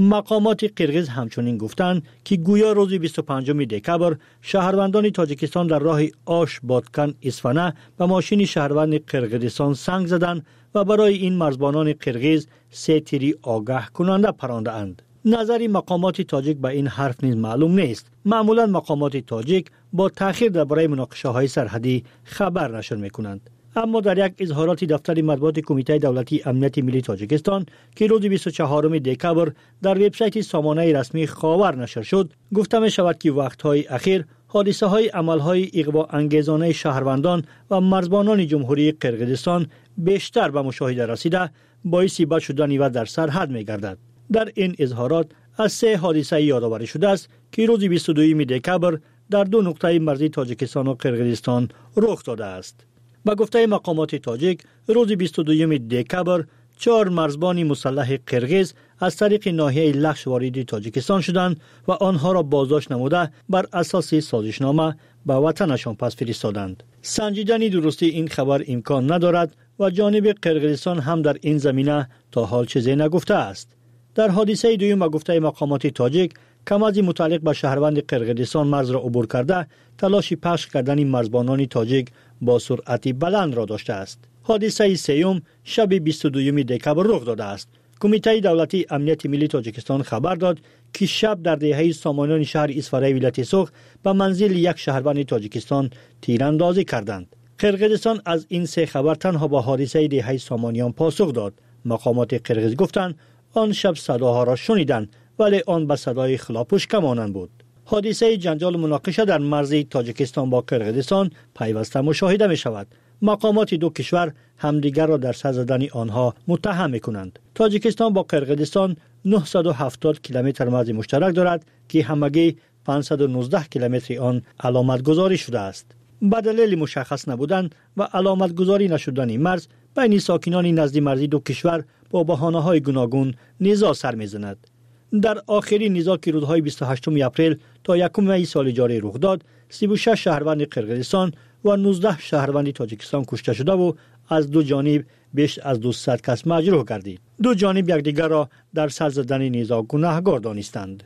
مقامات قرغیز همچنین گفتند که گویا روز بیست و پنجم دکبر شهروندان تاجیکستان در راه آش بادکن اصفهان به ماشین شهروند قرغیزستان سنگ زدند و برای این مرزبانان قرغیز سه تیری آگاه کننده پرانده اند. نظر مقامات تاجیک به این حرف نیز معلوم نیست. معمولا مقامات تاجیک با تأخیر درباره مناقشه های سرحدی خبر نشر میکنند. اما در یک اظهاراتی دفتر مطبوعات کمیته دولتی امنیت ملی تاجیکستان که روز بیست و چهارم دکبر در وبسایت سامانه رسمی خاور نشر شد، گفته می شود که وقتهای اخیر حادثه های عملهای اغوا انگیزانه شهروندان و مرزبانان جمهوری قرغیزستان بیشتر به مشاهده رسیده باعث بد شدن و در سرحد می گردد. در این اظهارات از سه حادثه یادآوری شده است که روز بیست و دوم دکبر در دو نقطه مرزی تاجیکستان و قرغیزستان رخ داده است. با گفته مقامات تاجیک روز بیست و دوم دکبر چهار مرزبان مسلح قرغیز از طریق ناحیه لخش وارد تاجیکستان شدند و آنها را بازداشت نموده بر اساس سازشنامه به وطنشان پس فرستادند. سنجیدن درستی این خبر امکان ندارد و جانب قرغیزستان هم در این زمینه تا حال چیزی نگفته است. در حادثه دوم با گفته مقامات تاجیک کمازی متعلق به شهروند قرغیزستان مرز را عبور کرده تلاش پخش کردن مرزبانان تاجیک با سرعت بلند را داشته است. حادثه سوم شب بیست و دوم دکبر رخ داده است. کمیته دولتی امنیت ملی تاجیکستان خبر داد که شب در دهه سامانیان شهر اصفهان ولایت سوخ به منزل یک شهروند تاجیکستان تیراندازی کردند. قرغیزستان از این سه خبر تنها با حادثه دهه سامانیان پاسخ داد. مقامات قرغیز گفتند آن شب صداها را شنیدند ولی آن به صدای خلاپوش کمانند بود. حادثه جنجال مناقشه در مرز تاجیکستان با قرغیزستان پیوسته مشاهده می شود. مقامات دو کشور همدیگر را در سر زدن آنها متهم می کنند. تاجیکستان با قرغیزستان نهصد و هفتاد کیلومتر مرز مشترک دارد که همگی پانصد و نوزده کیلومتر آن علامت گذاری شده است. به دلیل مشخص نبودن و علامت گذاری نشدن مرز بین ساکنان نزد مرزی دو کشور با بهانه‌های گوناگون نزاع سر می‌زند. در آخرین نزاع که روزهای بیست و هشتم اپریل تا یکم می سال جاری رخ داد، سی و شش شهروند قرغیزستان و نوزده شهروند تاجیکستان کشته شده و از دو جانب بیش از دویست کس مجروح گردید. دو جانب یکدیگر را در سر زدن نزاع گناهکار دانستند.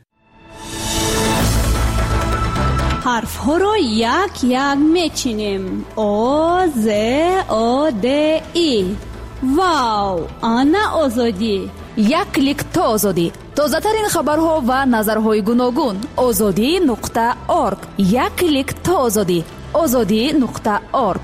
حرف ها را یک یک میچینیم. او ز او د ای. واو، آنا آزادی. یک کلیک تا آزادی. تازه ترین خبرها و نظرهای گوناگون. آزادی نقطه اورگ. یک کلیک تا آزادی. آزادی نقطه اورگ.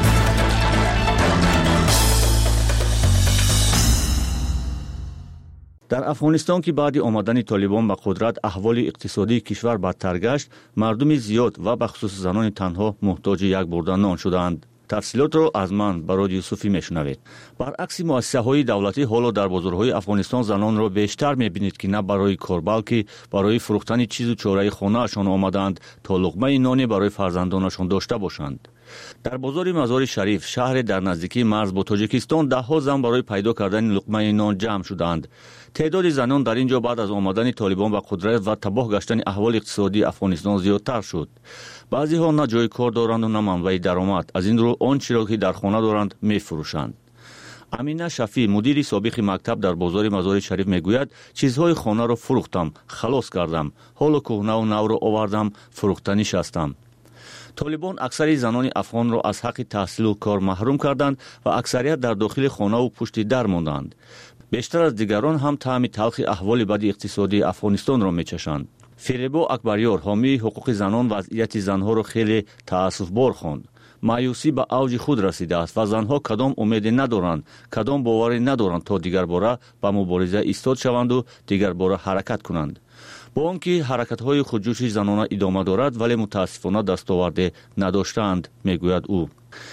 در افغانستان که بعد آمدن طالبان به قدرت احوال اقتصادی کشور بدتر گشت، مردم زیاد و به خصوص زنان تنها محتاج یک بردن نان شدند. تفصیلات را از من برای یوسفی میشنوید. برعکس مؤسسه‌های دولتی، حالا در بازارهای افغانستان زنان را بیشتر می‌بینید که نه برای کار بلکه برای فروختن چیز و چاره خانه‌شان آمدند تا لقمه نانی برای فرزندانشان داشته باشند. در بازار مزار شریف، شهر در نزدیکی مرز با تاجیکستان، ده ها زن برای پیدا کردن لقمه نان جمع شدند. تعداد زنان در اینجا بعد از آمدن طالبان به قدرت و تباه گشتن احوال اقتصادی افغانستان زیادتر شد. بعضی ها نه جای کار دارند و نه منبع درآمد. از این رو آنچه را که در خانه دارند می‌فروشند. امینه شفیع، مدیر سابق مکتب در بازار مزار شریف میگوید چیزهای خانه را فروختم، خلاص کردم، حالا کهنه و نو را آوردم فروختنیش هستم. طالبان اکثر زنان افغان را از حق تحصیل و کار محروم کردند و اکثریت در داخل خانه و پشت در ماندند. بیشتر از دیگران هم طعم تلخ احوال بد اقتصادی افغانستان را میچشند. فریبا اکبریار، حامی حقوق زنان، وضعیت زنها را خیلی تأسف‌بار خواند. مایوسی به اوج خود رسیده است و زنها کدام امیدی ندارند، کدام باوری ندارند تا دیگر باره به مبارزه ایستاد شوند و دیگر باره حرکت کنند. با آنکه حرکت‌های خودجوش زنانه ادامه دارد ولی متاسفانه دستاورد نداشتند، میگوید او.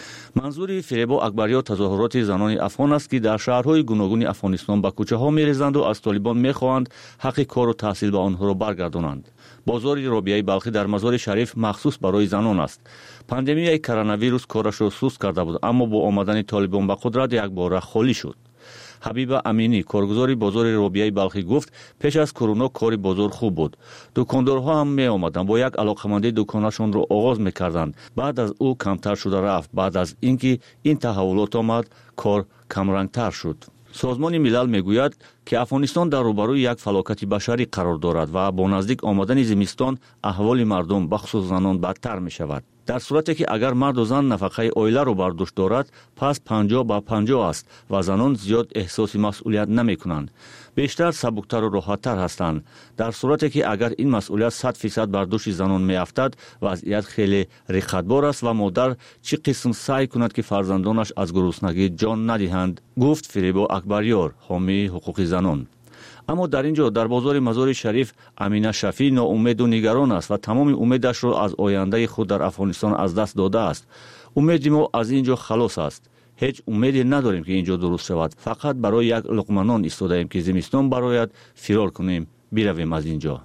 منظور فریبا اکبریار تظاهرات زنان افغان است که در شهرهای گوناگون افغانستان به کوچه ها می‌ریزند و از طالبان می‌خواهند حق کار و تحصیل به آنها را برگردانند. بازار رابعه بلخی در مزار شریف مخصوص برای زنان است. پاندمیای کرونا ویروس کارش را سست کرده بود، اما با آمدن طالبان به قدرت یک بار خالی شد. حبیبه امینی، کارگزار بازار رابعه بلخی گفت پیش از کرونا کار بازار خوب بود. دکاندارها هم می آمدند، با یک علاقمندی دکانشان را آغاز می‌کردند. بعد از او کمتر شده رفت. بعد از اینکه این تحولات آمد کار کمرنگتر شد. سازمان ملل میگوید که افغانستان در روبروی یک فلاکت بشری قرار دارد و با نزدیک آمدن زمستان احوال مردم بخصوص زنان بدتر می شود. در صورتی که اگر مرد و زن نفقه عائله را بر دوش دارد پس پنجاه به پنجاه است و زنان زیاد احساس مسئولیت نمی کنند. بیشتر سبکتر و راحتتر هستند. در صورتی که اگر این مسئولیت صد فیصد بر دوش زنان می افتد وضعیت خیلی رقتبار است و مادر چه قسم سعی کند که فرزندانش از گرسنگی جان ندهند، گفت فریبا اکبریار، حامی حقوق زنان. اما در اینجا در بازار مزار شریف امینه شفی ناامید و نگران است و تمام امیدش را از آینده خود در افغانستان از دست داده است. امید ما از اینجا خلاص است. هیچ امیدی نداریم که اینجا درست شود. فقط برای یک لقمه نان ایستاده ایم که زمستان برآید فرار کنیم، برویم از اینجا.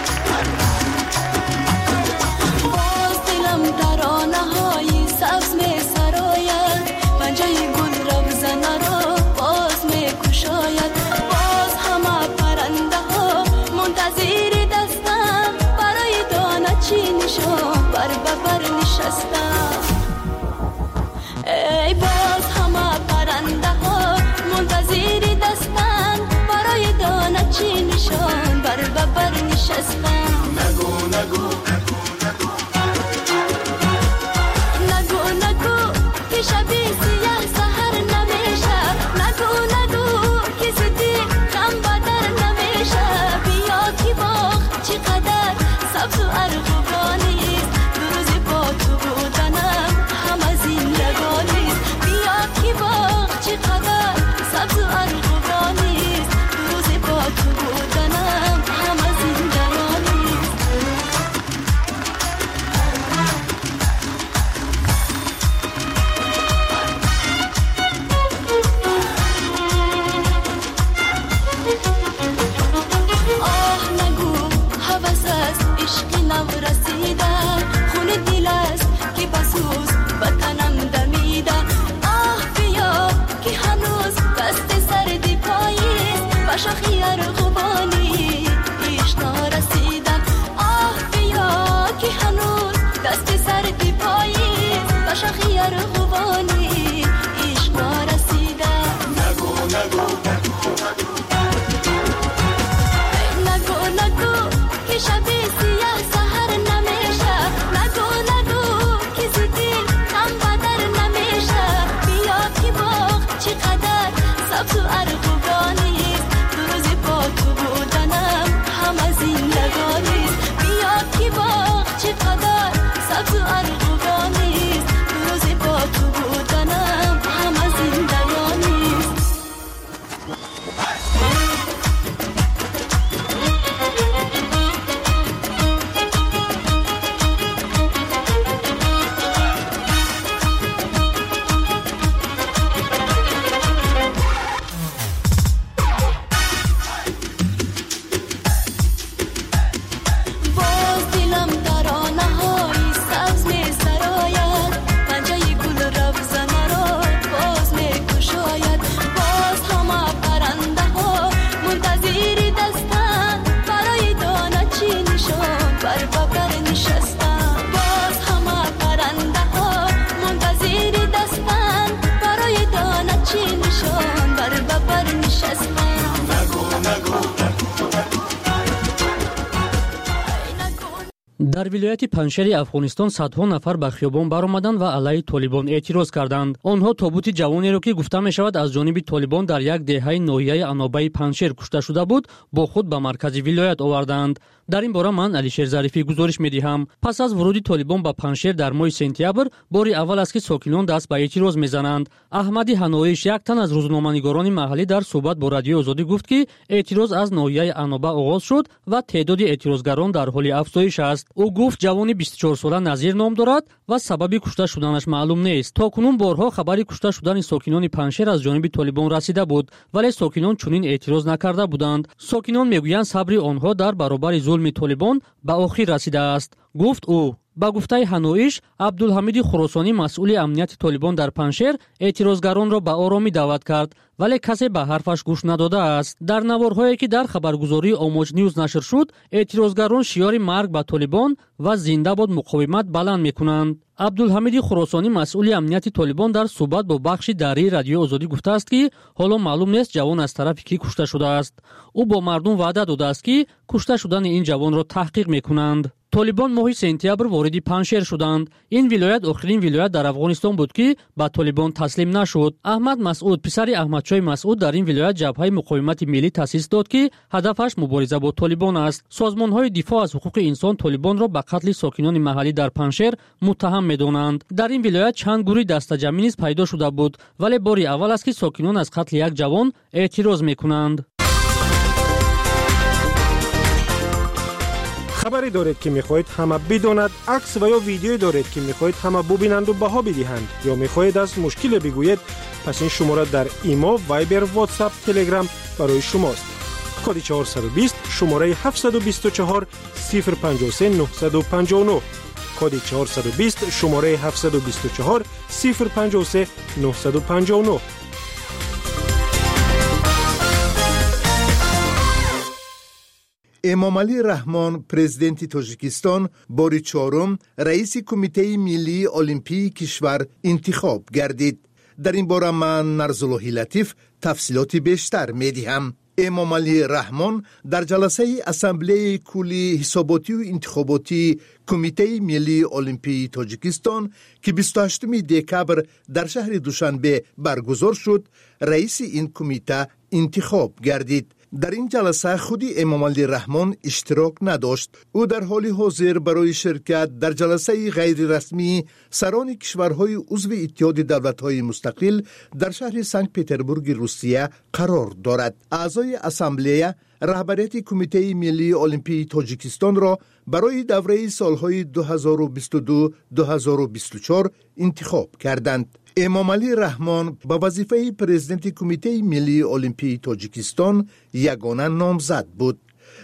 ای باز همه پرنده ها منتظر دستن برای دانه چی نشان بر ببر نشستن. نگو نگو نگو نگو که شبی سیاه سهر نمیشه. نگو نگو که زدی غم بدر نمیشه. بیا که باغ چقدر سبز و ارغوانیست. دو روز با تو بودنم همه زندگانیست. بیا که باغ چقدر سبز و ارغوانیست. دو روز با تو بودنم همه زندگانیست. آه نگو هوس است عشق نو رسیده. خون دل است که بسوز بطنم دمیده. آه بیا که هنوز دست سردی پاییست. به شاخی ارغوانی ایش نرسیده. آه بیا که هنوز دست سردی پاییست. به شاخی ارغوانی ایش نرسیده. نگو نگو نگو نگو که شبی سیاه سهر نمیشه. نگو نگو که زدی غم بدر نمیشه. بیا که باغ چقدر سبز و ارغوانیست. دو روز با تو بودنم همه زندگانیست. بیا که باغ چقدر سبز و ارغوانیست. دو روز با تو بودنم همه زندگانیست. باز دلم ترانه های سبز می سراید. پنجه گل رفزنه را باز می کشاید. باز همه پرنده ها منتظر دستن برای دانه چی نشان بر ببر نشستن. باز همه پرنده ها منتظر دستن برای دانه چی نشان بر ببر نشستن. نگو نگو در ولایت پنشیر افغانستان صدها نفر به خیابان برآمدند و علیه طالبان اعتراض کردند. آنها تابوت جوانی را که گفته می شود از جانب طالبان در یک دهه ناحیه انابه پنشیر کشته شده بود با خود به مرکز ولایت آوردند. در این باره من علیشیر ظریفی گزارش می دهم. پس از ورود طالبان به پنشیر در ماه سپتامبر باری اول است که ساکنان دست به اعتراض میزنند. احمدی حنایش یک تن از روزنامه‌نگاران محلی در صحبت با رادیو آزادی گفت که اعتراض از ناحیه انابه آغاز شد و تعداد اعتراضگران در حال افزایش است. او گفت جوانی بیست و چهار ساله نظیر نام دارد و سبب کشته شدنش معلوم نیست. تاکنون بارها خبری کشته شدن ساکنان پنشیر از جانب طالبان رسیده بود ولی ساکنان چنین اعتراض نکرده بودند. ساکنان میگویند صبر آنها در برابر ظلم طالبان به آخر رسیده است. گفت او ба гуфтаи ҳанӯиш абдулҳамиди хуросонӣ масъули амнияти толибон дар паншер эътирозгаронро ба оромӣ даъват кард, вале касе ба ҳарфаш гӯш надодааст. дар наворҳое ки дар хабаргузории омоҷ ньюз нашр шуд, эътирозгарон шиёри марг ба толибон ва зиндабод муқовимат баланд мекунанд. абдулҳамиди хуросонӣ масъули амнияти толибон дар суҳбат бо бахши дарии радиои озодӣ гуфтааст ки ҳоло маълум нест ҷавон аз тарафи кӣ кушта шудааст. ӯ бо мардум ваъда додааст ки кушта шудани ин ҷавонро таҳқиқ мекунанд. толибон моҳи сентябр вориди паншер шуданд. ин вилоят охирин вилоят дар афғонистон буд ки ба толибон таслим нашуд. аҳмад масъуд, писари аҳмадшоҳи масъуд, дар ин вилоят ҷабҳаи муқовимати миллӣ таъсис дод ки ҳадафаш мубориза бо толибон аст. созмонҳои дифоъ аз ҳуқуқи инсон толибонро ба қатли сокинони маҳаллӣ дар паншер муттаҳам медонанд. дар ин вилоят чанд гурӯҳи дастаҷамъӣ низ пайдо шуда буд, вале бори аввал аст ки сокинон аз қатли як ҷавон эътироз мекунанд. خبری دارید که میخواهید همه بداند، عکس و یا ویدیویی دارید که میخواهید همه ببینند و بها بدهند، یا میخواهید از مشکل بگویید، پس این شماره در ایما، وایبر، واتساپ، تلگرام برای شماست. کد چهارصد و بیست شماره هفتصد و بیست و چهار صفر پنجاه و سه نهصد و پنجاه و نه. کد چهارصد و بیست شماره هفتصد و بیست و چهار صفر پنجاه و سه نهصد و پنجاه و نه. امامعلی رحمان پرزیدنت تاجیکستان بار چهارم رئیس کمیته ملی المپی کشور انتخاب گردید. در این باره من نرزالله لطیف تفصیلات بیشتر میدهم. امامعلی رحمان در جلسه اسامبله کلی حساباتی و انتخاباتی کمیته ملی المپی تاجیکستان که بیست و هشتم دکبر در شهر دوشنبه برگزار شد، رئیس این کمیته انتخاب گردید. در این جلسه خودی امامعلی رحمان اشتراک نداشت. او در حال حاضر برای شرکت در جلسه غیر رسمی سران کشورهای عضو اتحاد دولت‌های مستقل در شهر سنت پترزبورگ روسیه قرار دارد. اعضای اسامبله رهبریت کمیته ملی المپی تاجیکستان را برای دوره سالهای دو هزار و بیست و دو تا دو هزار و بیست و چهار انتخاب کردند. امامعلی رحمان با وظیفه پرزیدنت کمیته ملی المپی تاجیکستان یگانه نامزد بود.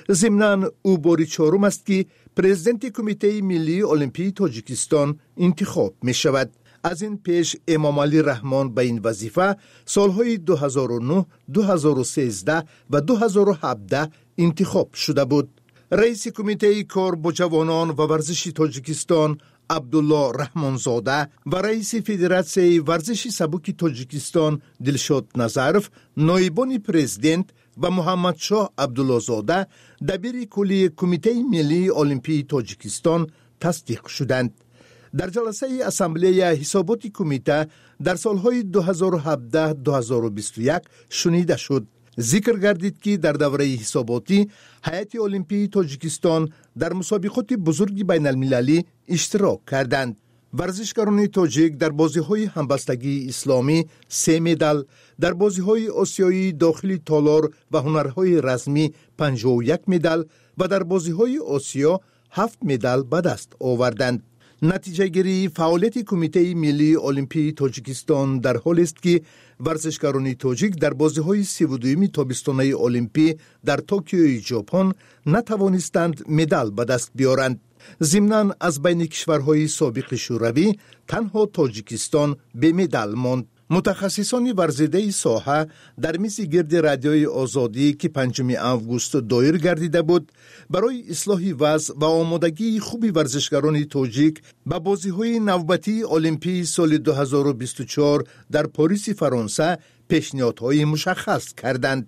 ضمناً او بار چهارم است که پرزیدنت کمیته ملی المپی تاجیکستان انتخاب می شود. از این پیش امامعلی رحمان به این وظیفه سالهای دو هزار و نه، دو هزار و سیزده و دو هزار و هفده انتخاب شده بود. رئیس کمیته کار با جوانان و ورزش تاجیکستان عبدالله رحمانزاده و رئیس فدراسیون ورزش سبک تاجیکستان دلشاد نظرف، نایبان پرزیدنت و محمد شاه عبدالله زاده دبیر کلی کمیته ملی المپی تاجیکستان تصدیق شدند. در جلسه اسامبله حسابات کمیته در سالهای دو هزار و هفده تا دو هزار و بیست و یک شنیده شد. ذکر گردید که در دوره حساباتی هیئت المپی تاجیکستان در مسابقات بزرگ بین المللی اشتراک کردند. ورزشکاران تاجیک در بازی‌های همبستگی اسلامی سه مدال، در بازی‌های آسیایی داخلی تالار و هنرهای رسمی پنجاه و یک مدال و در بازی‌های آسیا هفت مدال به دست آوردند. نتیجه گیری فعالیت کمیته ملی المپی تاجیکستان در حال است که ورزشکاران تاجیک در بازی‌های سی و دوم تابستانه المپی در توکیو ژاپن نتوانستند مدال به دست بیارند. ضمناً از بین کشورهای سابق شوروی تنها تاجیکستان به مدال ماند. متخصصان ورزیده ساحه در میز گرد رادیوی آزادی که پنجم آگوست دایر گردیده بود برای اصلاح وضع و آمادگی خوبی ورزشکاران تاجیک به بازی‌های نوبتی المپی سال دو هزار و بیست و چهار در پاریس فرانسه پیشنهادهای مشخص کردند.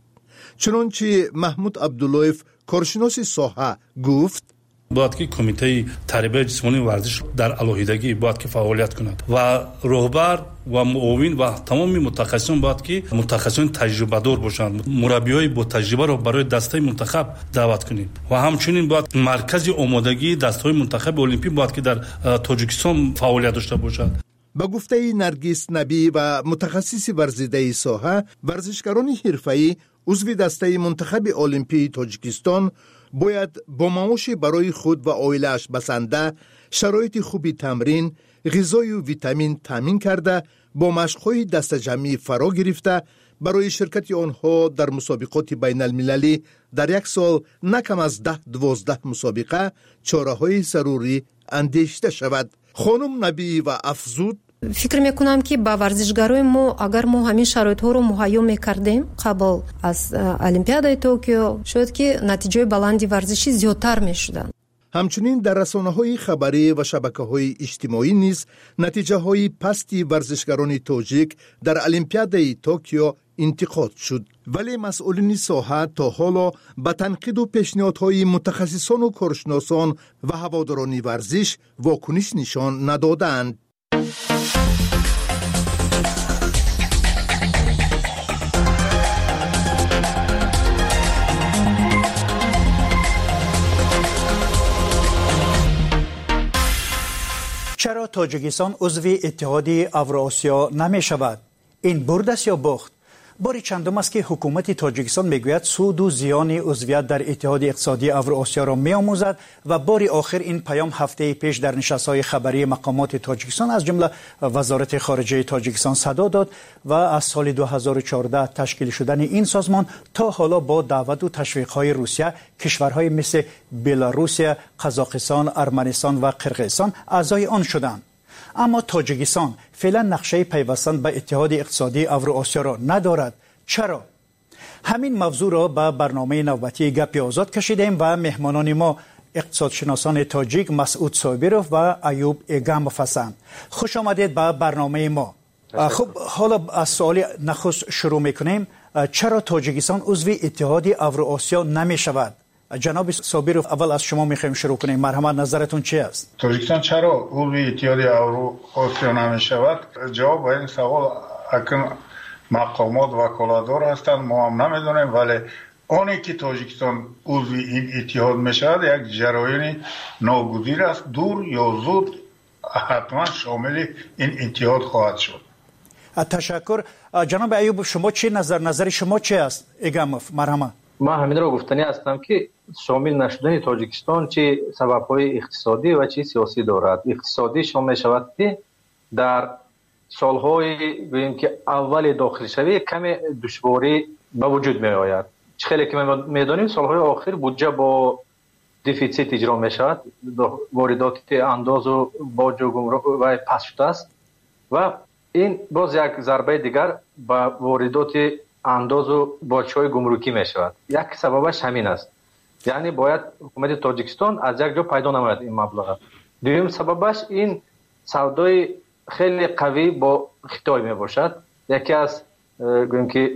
چنانچه محمود عبداللهیف کارشناس ساحه گفت: باید که کمیته تربیت جسمانی ورزش در علیحدگی باید که فعالیت کند و رهبر و معاون و تمامی متخصصان باید که متخصصان تجربه دار باشند. مربیای با تجربه را برای دسته منتخب دعوت کنیم و همچنین باید مرکز آمادگی دسته منتخب المپی باید که در تاجیکستان فعالیت داشته باشد. با گفته نرگس نبی و متخصص ورزیده ساحه، ورزشکاران حرفه‌ای عضو دسته منتخب المپی تاجیکستان باید با معاش برای خود و عائله‌اش بسنده، شرایط خوبی تمرین، غذای و ویتامین تامین کرده، با مشق‌های دسته‌جمعی فرا گرفته، برای شرکت آنها در مسابقات بین المللی در یک سال نکم از ده دوازده مسابقه چاره‌های ضروری اندیشیده شود. خانم نبی و افزود: فکر میکنم که با ورزشکارای ما اگر ما همین شرایط ها رو مهیا میکردیم قبل از المپیادای توکیو شد که نتیجه بلندی ورزشی زیادتر میشدن. همچنین در رسانه‌های خبری و شبکه‌های اجتماعی نیز نتیجه‌های پستی ورزشکاران تاجیک در المپیادای توکیو انتقاد شد، ولی مسئولین ساحه تا حالا به تنقید و پیشنهادهای متخصصان و کارشناسان و هواداران ورزش واکنش نشان ندادند. چرا تاجیکستان عضو اتحاد اوراسیا نمی شود؟ این برد است یا باخت؟ باری چندم است که حکومت تاجیکستان میگوید سود و زیان عضویت در اتحاد اقتصادی اوراسیا را میآموزد و باری آخر این پیام هفته پیش در نشست‌های خبری مقامات تاجیکستان از جمله وزارت خارجه تاجیکستان صدا داد و از سال دو هزار و چهارده تشکیل شدن این سازمان تا حالا با دعوت و تشویق‌های روسیه کشورهای مثل بلاروسیه، قزاقستان، ارمنستان و قرقیزستان اعضای آن شدند. اما تاجیکستان فعلا نقشه پیوستن به اتحاد اقتصادی اوراسیا را ندارد. چرا؟ همین موضوع را به برنامه نوبتی گپی آزاد کشیدیم و مهمانان ما اقتصادشناسان تاجیک مسعود صابروف و ایوب ایگاموف هستند. خوش آمدید به برنامه ما. خب حالا از سوال نخست شروع میکنیم. چرا تاجیکستان عضو اتحاد اوراسیا نمی شود؟ جناب صابروف اول از شما میخوایم شروع کنیم. مرحمت نظرتون چی است؟ تاجیکستان چرا عضو اتحاد اوراسیا نمی شود؟ جواب به این سوال اکنون مقامات وکالتدار هستند، ما هم نمیدونیم، ولی آنی که تاجیکستان عضو این اتحاد می شود یک جریان ناگزیر است، دور یا زود حتما شامل این اتحاد خواهد شد. تشکر. جناب ایوب شما چی نظر نظر شما چی است؟ ایگاموف مرحمت. ما همین را گفتنی هستم که شامل نشدن تاجیکستان چه سبب‌های اقتصادی و چه سیاسی دارد. اقتصادی شامل شود که در سالهای گوییم که اول داخل شوی کم دشواری به وجود می آید. خیلی که میدانیم سالهای آخر بودجه با دیفیسیت اجرا می شود، واردات انداز و باج و گمرک و پس شده است و این باز یک ضربه دیگر به واردات انداز و باج‌های گمرکی می شود. یک سببش همین است، یعنی باید حکومت تاجیکستان از یک جا پیدا نماید این مبلغ. دوم سببش این سودای خیلی قوی با خطای می باشد. یکی از گویم که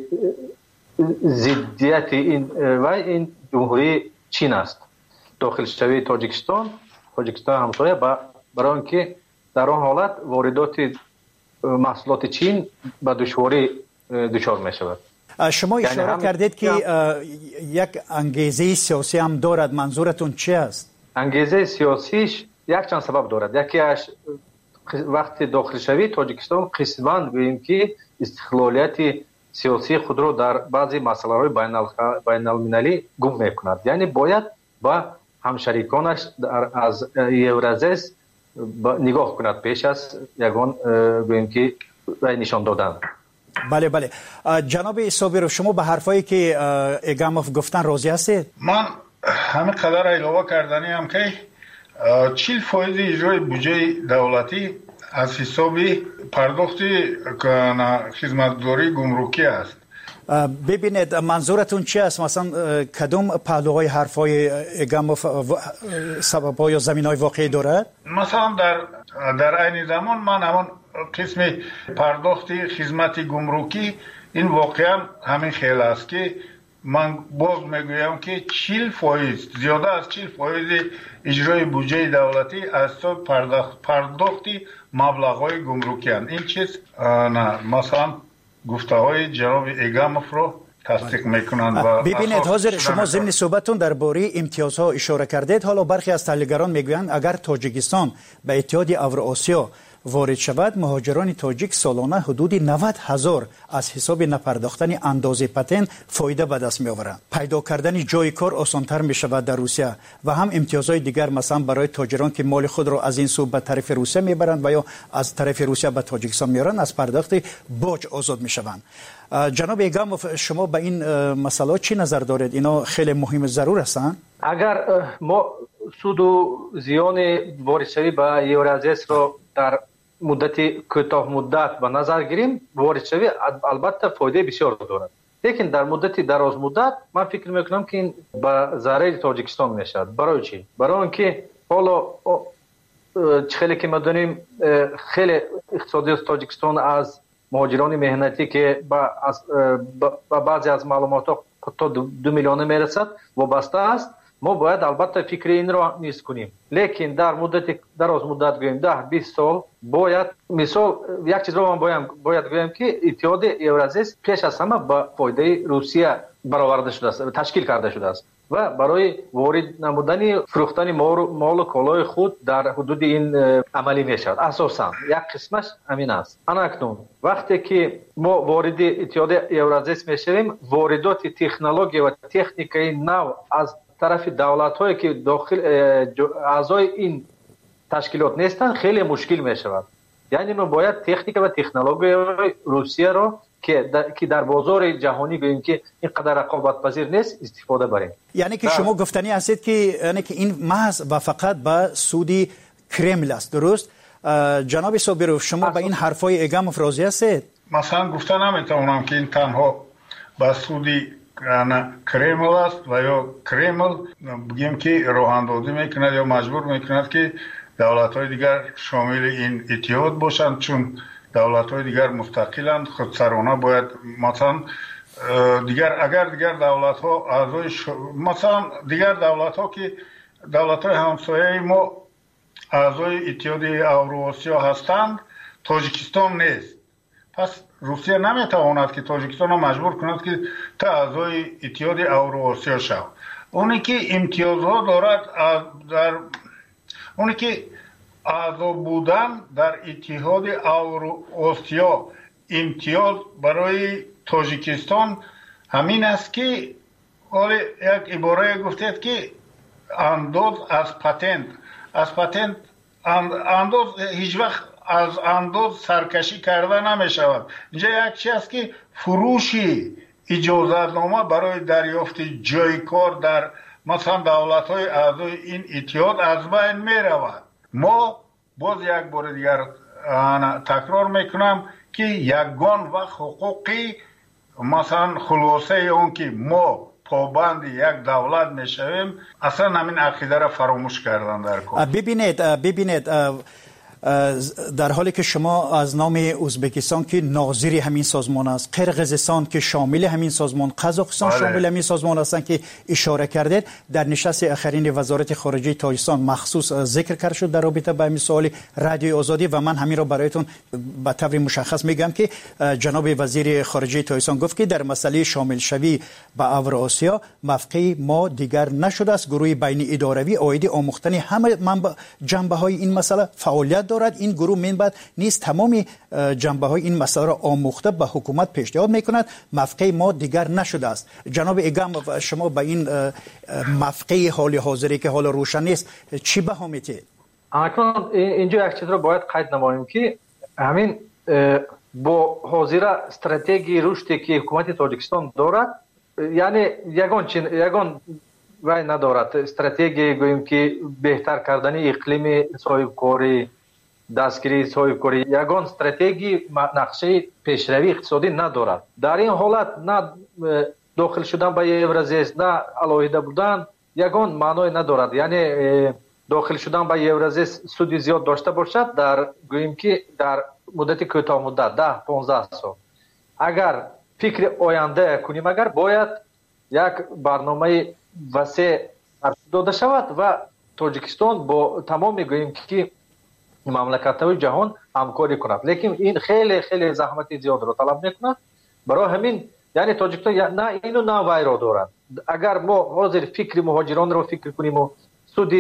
ضدیت این و این جمهوری چین است. داخل شوی تاجیکستان تاجیکستان همسایه برای اینکه در آن حالت واردات محصولات چین به دشواری دچار می شود. شما اشاره یعنی کردید که یک انگیزه سیاسی هم دارد، منظورتون چی است؟ انگیزه سیاسیش یک چند سبب دارد. یکیش وقتی داخل شوی تاجیکستان قسماً گوییم که استقلالیت سیاسی خود را در بعضی مسائل بین المللی گم میکند، یعنی باید با همشریکانش از یورازیس نگاه کند پیش از یگان گوییم که نشان دادن. بله بله. جناب صابروف شما به حرفایی که ایگاموف گفتن راضی هستید؟ من همه قدر علاوه کردنی هم که چهل فایز اجرای بودجه دولتی از حساب پرداخت خدمتگزاری گمرکی است. ببینید منظورتون چی است؟ مثلا کدوم پهلوهای حرفای ایگاموف سبب‌ها یا زمین‌های واقعی دارد؟ مثلا در در عین زمان من همان قسم پرداخت خدمت گمرکی این واقعا همین خیلی است که من باز میگویم که چهل فایز زیاده از چهل فایز اجرای بودجه دولتی از تو پرداخت پرداختی مبلغ‌های گمرکی هستند. این چیز نه مثلا گفته‌های جناب ایگاموف رو تصدیق میکنند. و ببینید حاضر شما ضمن صحبتتون درباره امتیازها اشاره کردید. حالا برخی از تحلیلگران میگویند اگر تاجیکستان به اتحاد اوراسیا وارد شود، مهاجران تاجیک سالانه حدود نود هزار از حساب نپرداختن اندازه پتن فایده به دست می آورند. پیدا کردن جای کار آسانتر می شود در روسیه و هم امتیازهای دیگر مثلا برای تاجران که مال خود را از این سو به طرف روسیه می برند و یا از طرف روسیه به تاجیکستان می آورند از پرداخت باج آزاد می شوند. جناب ایگاموف، شما به این مسئله چی نظر دارید؟ اینا خیلی مهم ضرور هستند. اگر ما سود و زیان واردشوی به یورازیس رو در مدت کوتاه مدت به نظر گیریم، واردشوی البته فایده بسیار دارد، لیکن در مدت دراز مدت من فکر میکنم که این به ضرر تاجیکستان میشود. برای چی؟ برای اینکه حالا خیلی که ما دونیم خیلی اقتصادی تاجیکستان از مهاجران مهنتی که با, از با بعضی از معلومات تا دو, دو میلیون میرسد وابسته است. ما باید البته فکر این را نیست کنیم، لیکن در مدت دراز مدت گویم ده بیست سال باید مثال یک چیز را من باید, باید گویم که اتحاد یورازیس پیش از همه با فایده روسیه برآورده شده است، تشکیل کرده شده است و برای وارد نمودن فروختن مال و کالای خود در حدود این عملی می شود. اساسا یک قسمش همین است. اکنون وقتی که ما وارد اتحاد یورازیس می شویم، واردات تکنولوژی و تکنیکی نو از طرف دولت هایی که داخل اعضای این تشکیلات نیستند خیلی مشکل می شود. یعنی ما باید تکنیک و تکنولوژی روسیه را که در, که در بازار جهانی گوییم که اینقدر رقابت پذیر نیست استفاده بریم. یعنی که شما گفتنی هستید که یعنی که این محض و فقط به سودی کرمل است، درست؟ جناب صابرو، شما به این حرفای ایگاموف راضی هستید؟ مثلا گفتن نمیتونم که این تنها به سودی کرمل است و یا کرمل بگیم که راه اندازی میکند یا مجبور میکند که دولت‌های دیگر شامل این اتحاد باشند، چون دولت‌های دیگر مستقلند، خودسرانه باید مثلا دیگر اگر دیگر دولت‌ها اعضای ش... مثلا دیگر دولت‌ها که دولت‌های همسایه ما اعضای اتحاد اوراسیا هستند، تاجیکستان نیست. پس روسیه نمیتواند که تاجیکستان را مجبور کند که تا اعضای اتحاد اوراسیا شود. اونی که امتیازها دارد در اونی که اعضا بودن در اتحاد اوراسیا امتیاز برای تاجیکستان همین است که ولی یک عباره گفتید که انداز از پتنت از پتنت انداز هیچ وقت از انداز سرکشی کرده نمی شود. اینجا یک چیز است که فروشی اجازتنامه برای دریافت جای کار در مثلا دولت های اعضای این اتحاد از بین می رود. ما باز یک بار دیگر تکرار میکنم که یگان و حقوقی مثلا خلاصه اون که ما پابند یک دولت میشویم اصلا همین عقیده را فراموش کردن در کار. ببینید ببینید در حالی که شما از نام ازبکستان که ناظر همین سازمان است، قرقیزستان که شامل همین سازمان، قزاقستان شامل همین سازمان هستند که اشاره کردید، در نشست آخرین وزارت خارجه تاجیکستان مخصوص ذکر کرد شد در رابطه با همین سوال رادیو آزادی و من همین را برایتون به طور مشخص میگم که جناب وزیر خارجه تاجیکستان گفت که در مسئله شامل شوی به اوراسیا موقع ما دیگر نشده است. گروه بین اداروی عاید آموختن همه جنبه های این مسئله فعالیت دارد. این گروه منبع نیست تمام جنبه های این مسئله را آموخته به حکومت پیشنهاد میکند. موقع ما دیگر نشده است. جناب ایگاموف، شما به این موقع حال حاضری که حالا روشن نیست چی بها میتید؟ اکنون اینجا یک چیز را باید قید نماییم که همین با حاضر استراتژی رشدی که حکومت تاجیکستان دارد، یعنی یگان چین یگان وای ندارد استراتژی گوییم که بهتر کردن اقلیم صاحبکاری، دستگیری صاحبکاری، یگان استراتژی نقشه پیشروی اقتصادی ندارد. در این حالت نه داخل شدن به یورازیس نه علاوه بودن یگان معنی ندارد. یعنی داخل شدن به یورازیس سودی زیاد داشته باشد در گوییم که در مدت کوتاه مدت ده پانزده سال اگر فکر آینده کنیم، اگر باید یک برنامه وسیع داده شود و تاجیکستان با تمام میگوییم که مملکت‌های جهان همکاری کند، لیکن این خیلی خیلی زحمت زیاد را طلب میکند. برای همین یعنی تاجیکستان نه اینو نه وای را دارد. اگر ما حاضر فکر مهاجران را فکر کنیم و سودی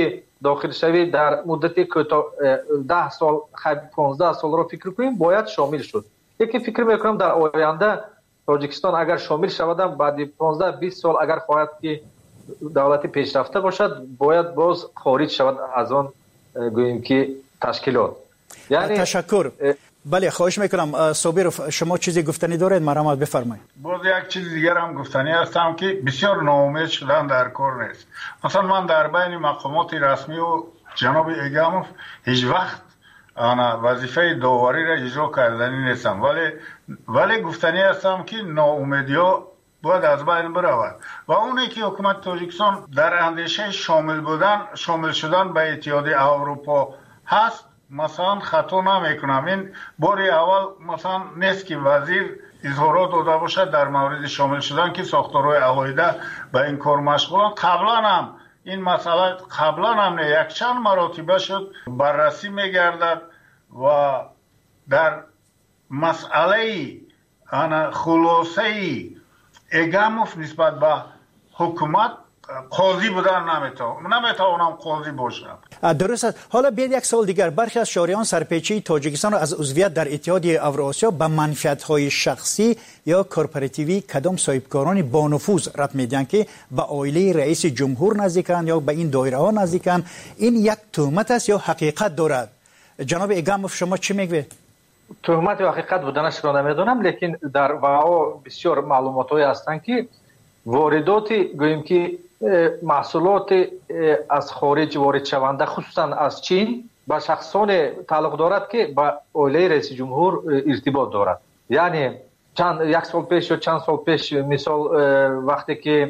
داخل شوی در مدت کوتاه ده سال پانزده سال رو فکر کنیم باید شامل شد. یکی فکر میکنم در آینده تاجیکستان اگر شامل شود بعد پانزده بیست سال اگر خواهد که دولت پیشرفته باشد باید باز خارج شود از آن گوییم که تشکیلات. یعنی تشکر. بله خواهش میکنم صابر شما چیزی گفتنی دارید؟ مرحمت بفرمایید. باز یک چیز دیگر هم گفتنی هستم که بسیار ناامید شدن در کار نیست. مثلا من در بین مقامات رسمی و جناب ایگاموف هیچ وقت انا وظیفه داوری را اجرا کردنی نیستم، ولی ولی گفتنی هستم که ناامیدی ها باید از بین برود و اونی که حکومت تاجیکستان در اندیشه شامل بودن شامل شدن به اتحادیه اروپا هست، مثلا خطا نمیکنم این باری اول مثلا نیست که وزیر اظهارات داده باشد در مورد شامل شدن که ساختارهای عقاید به این کار مشغولن. قبلا هم این مسئله قبلا هم یک چند مراتبه شد بررسی میگردد و در مسئله انا خلاصه ایگاموف نسبت به حکومت قاضی بودن نمیتونم نمیتونم قاضی باشم. درست است. حالا بیاید یک سوال دیگر. برخی از شهریان سرپیچی تاجیکستان از عضویت در اتحادیه اوراسیا به منفعت‌های شخصی یا کورپوراتیوی کدام صاحبکاران با نفوذ رد میدن که به عائله رئیس جمهور نزدیکن یا به این دایره ها نزدیکن. این یک تهمت است یا حقیقت دارد؟ جناب ایگاموف شما چی میگوید؟ تهمت و حقیقت بودنش را نمیدونم، لیکن در واقع بسیار معلوماتی هستند که واردات گوییم که محصولات از خارج وارد شونده خصوصا از چین با شخصان تعلق دارد که با عائله رئیس جمهور ارتباط دارد. یعنی چند یک سال پیش یا چند سال پیش مثال وقتی که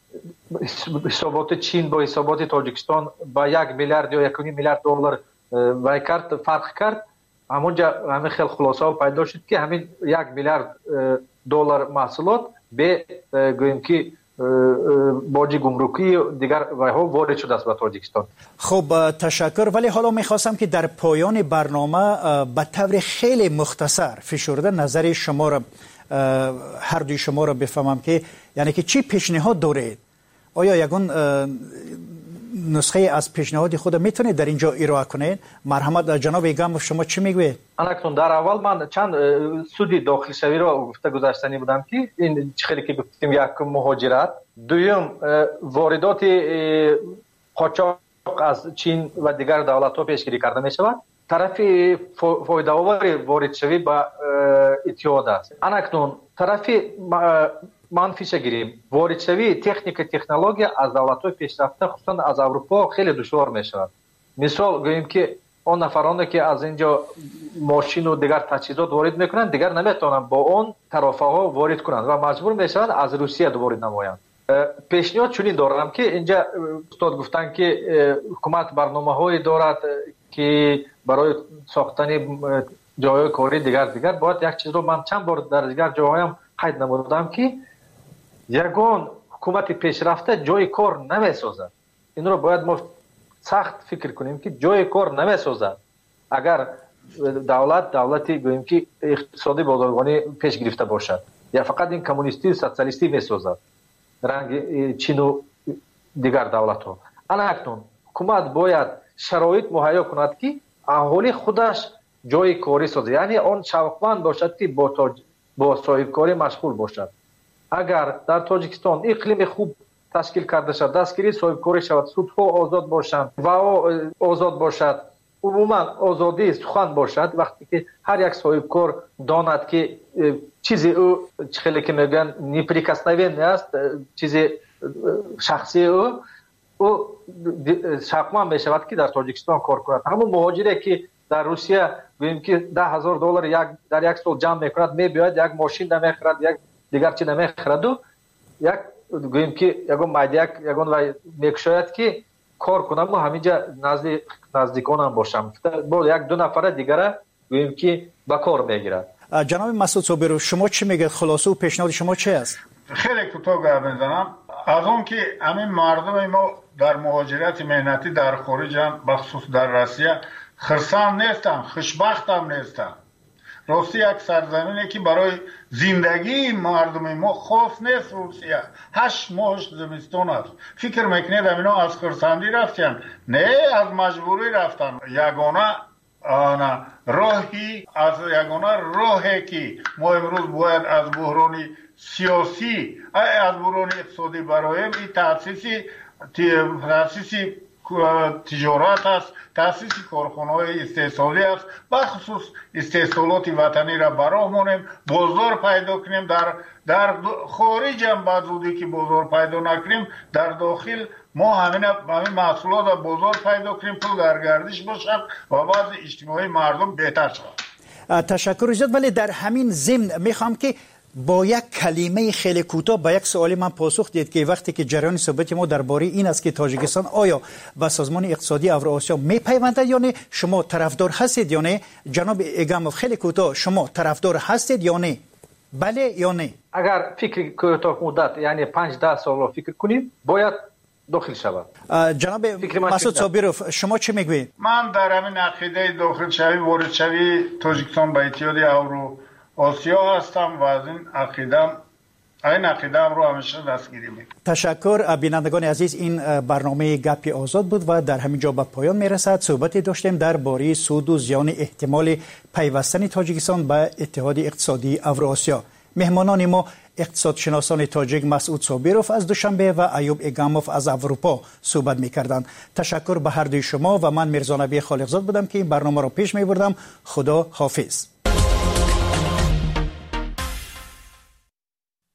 حسابات چین با حسابات تاجیکستان با یک میلیارد یا یک و نیم میلیارد دلار وای کرد فرق کرد، همونجا همین خیلی خلاصه پیدا شد که همین یک میلیارد دلار محصولات به گوییم که باج گمرکی دیگر ها وارد شده است به تاجیکستان. خب تشکر. ولی حالا میخواستم که در پایان برنامه به طور خیلی مختصر فشرده نظر شما را هر دوی شما را بفهمم که یعنی که چی پیشنهاد دارید؟ آیا یگون نسخه از پیشنهاد خود میتونید در اینجا ارائه کنید؟ مرحمت جناب ایگاموف شما چی میگوید؟ اکنون در اول من چند سودی داخل شوی را گفته گذاشتنی بودم که این خیلی که گفتیم یک مهاجرت، دوم واردات قاچاق از چین و دیگر دولت ها پیشگیری کرده می شود، طرف فایده آور وارد شوی به اتحاد است. اکنون طرف منفیش گیریم وارد شوی تکنیک تکنولوژی از دولت‌های پیشرفته خصوصا از اروپا خیلی دشوار میشود. مثال گوییم که اون نفرانی که از اینجا ماشین و دیگر تجهیزات وارد میکنند دیگر نمیتونن با اون طرفه ها وارد کنند و مجبور میشوند از روسیه وارد نمایند. پیشنهاد چنین دارم که اینجا استاد گفتن که حکومت برنامه‌هایی دارد که برای ساختن جای کاری دیگر دیگر باید یک چیز رو من چند بار در دیگر جاهایم قید نمودم که یگان حکومت پیشرفته جای کار نمیسازد. این رو باید ما سخت فکر کنیم که جای کار نمیسازد. اگر دولت دولتی گوییم که اقتصادی بازرگانی پیش گرفته باشد یا فقط این کمونیستی و سوسیالیستی میسازد رنگ چین و دیگر دولت ها. اکنون حکومت باید شرایط مهیا کند که اهالی خودش جای کاری سازد، یعنی آن شوقمند باشد که با تاج... با صاحب کاری مشغول باشد. اگر در تاجیکستان اقلیم خوب تشکیل کرده شد، دستگیری صاحب کاری شود، سودها آزاد باشند و آزاد باشد، عموما آزادی سخن باشد، وقتی که هر یک صاحب کار داند که چیزی او خیلی که میگن نیپریکسنوین است، چیزی شخصی او او شقمن میشود که در تاجیکستان کار کند. همون مهاجری که در روسیه گوییم که ده هزار دلار یک در یک سال جمع میکند، میباید یک ماشین نمیخرد، یک دیگر چی نمیخرد و یک گوییم که یگون مایدیک یگون و میکشاید که کار کنم و همینجا نزد نزدیکانم باشم با یک دو نفر دیگر گوییم که با کار میگیرد. جناب مسعود صابرو شما چی میگید؟ خلاصه و پیشنهاد شما چه است؟ خیلی کوتاه گپ میزنم. از اون که همین مردم ما در مهاجرت مهنتی در خارج بخصوص در روسیه خرسان نیستن، خوشبخت هم نیستن راستی یک سرزمینی که برای زندگی مردم ما خاص نیست. روسیه هشت ماه زمستان است. فکر میکنید اینا از خرسندی رفتن؟ نه، از مجبوری رفتن. یگانه آنا راهی از یگانه راهی که ما امروز باید از بحران سیاسی از بحران اقتصادی برایم این تاسیسی تاسیسی تجارت است، تاسیس کارخانه‌های استحصالی است، بخصوص استحصالات وطنی را براهمونیم، بازار پیدا کنیم. در در خارج هم بعد زودی که بازار پیدا نکنیم، در داخل ما همین همین محصولات را بازار پیدا کنیم، پول در گردش باشد و وضع اجتماعی مردم بهتر شود. تشکر زیاد. ولی در همین ضمن میخوام که با یک کلمه خیلی کوتاه با یک سوالی من پاسخ دید که وقتی که جریان صحبت ما درباره این است که تاجیکستان آیا به سازمان اقتصادی اوراسیا میپیوندد یا نه، شما طرفدار هستید یا نه؟ جناب ایگاموف خیلی کوتاه، شما طرفدار هستید یا نه؟ بله یا نه؟ اگر فکر کوتاه مدت یعنی پنج ده سال فکر کنیم باید داخل شود. جناب مسعود صابرов شما چه میگویید؟ من در همین عقیده داخل شوی وارد شوی تاجیکستان به اتحاد اورو آسیا هستم و از این عقیدم این عقیدم رو همیشه دستگیری میکنم. تشکر. بینندگان عزیز، این برنامه گپی آزاد بود و در همین جا به پایان میرسد. صحبتی داشتیم درباره سود و زیان احتمال پیوستن تاجیکستان به اتحاد اقتصادی اوراسیا. مهمانان ما اقتصادشناسان تاجیک مسعود صابرов از دوشنبه و ایوب ایگاموف از اروپا صحبت میکردند. تشکر به هر دوی شما و من میرزا نبی خالقزاد بودم که این برنامه را پیش میبردم. خدا حافظ.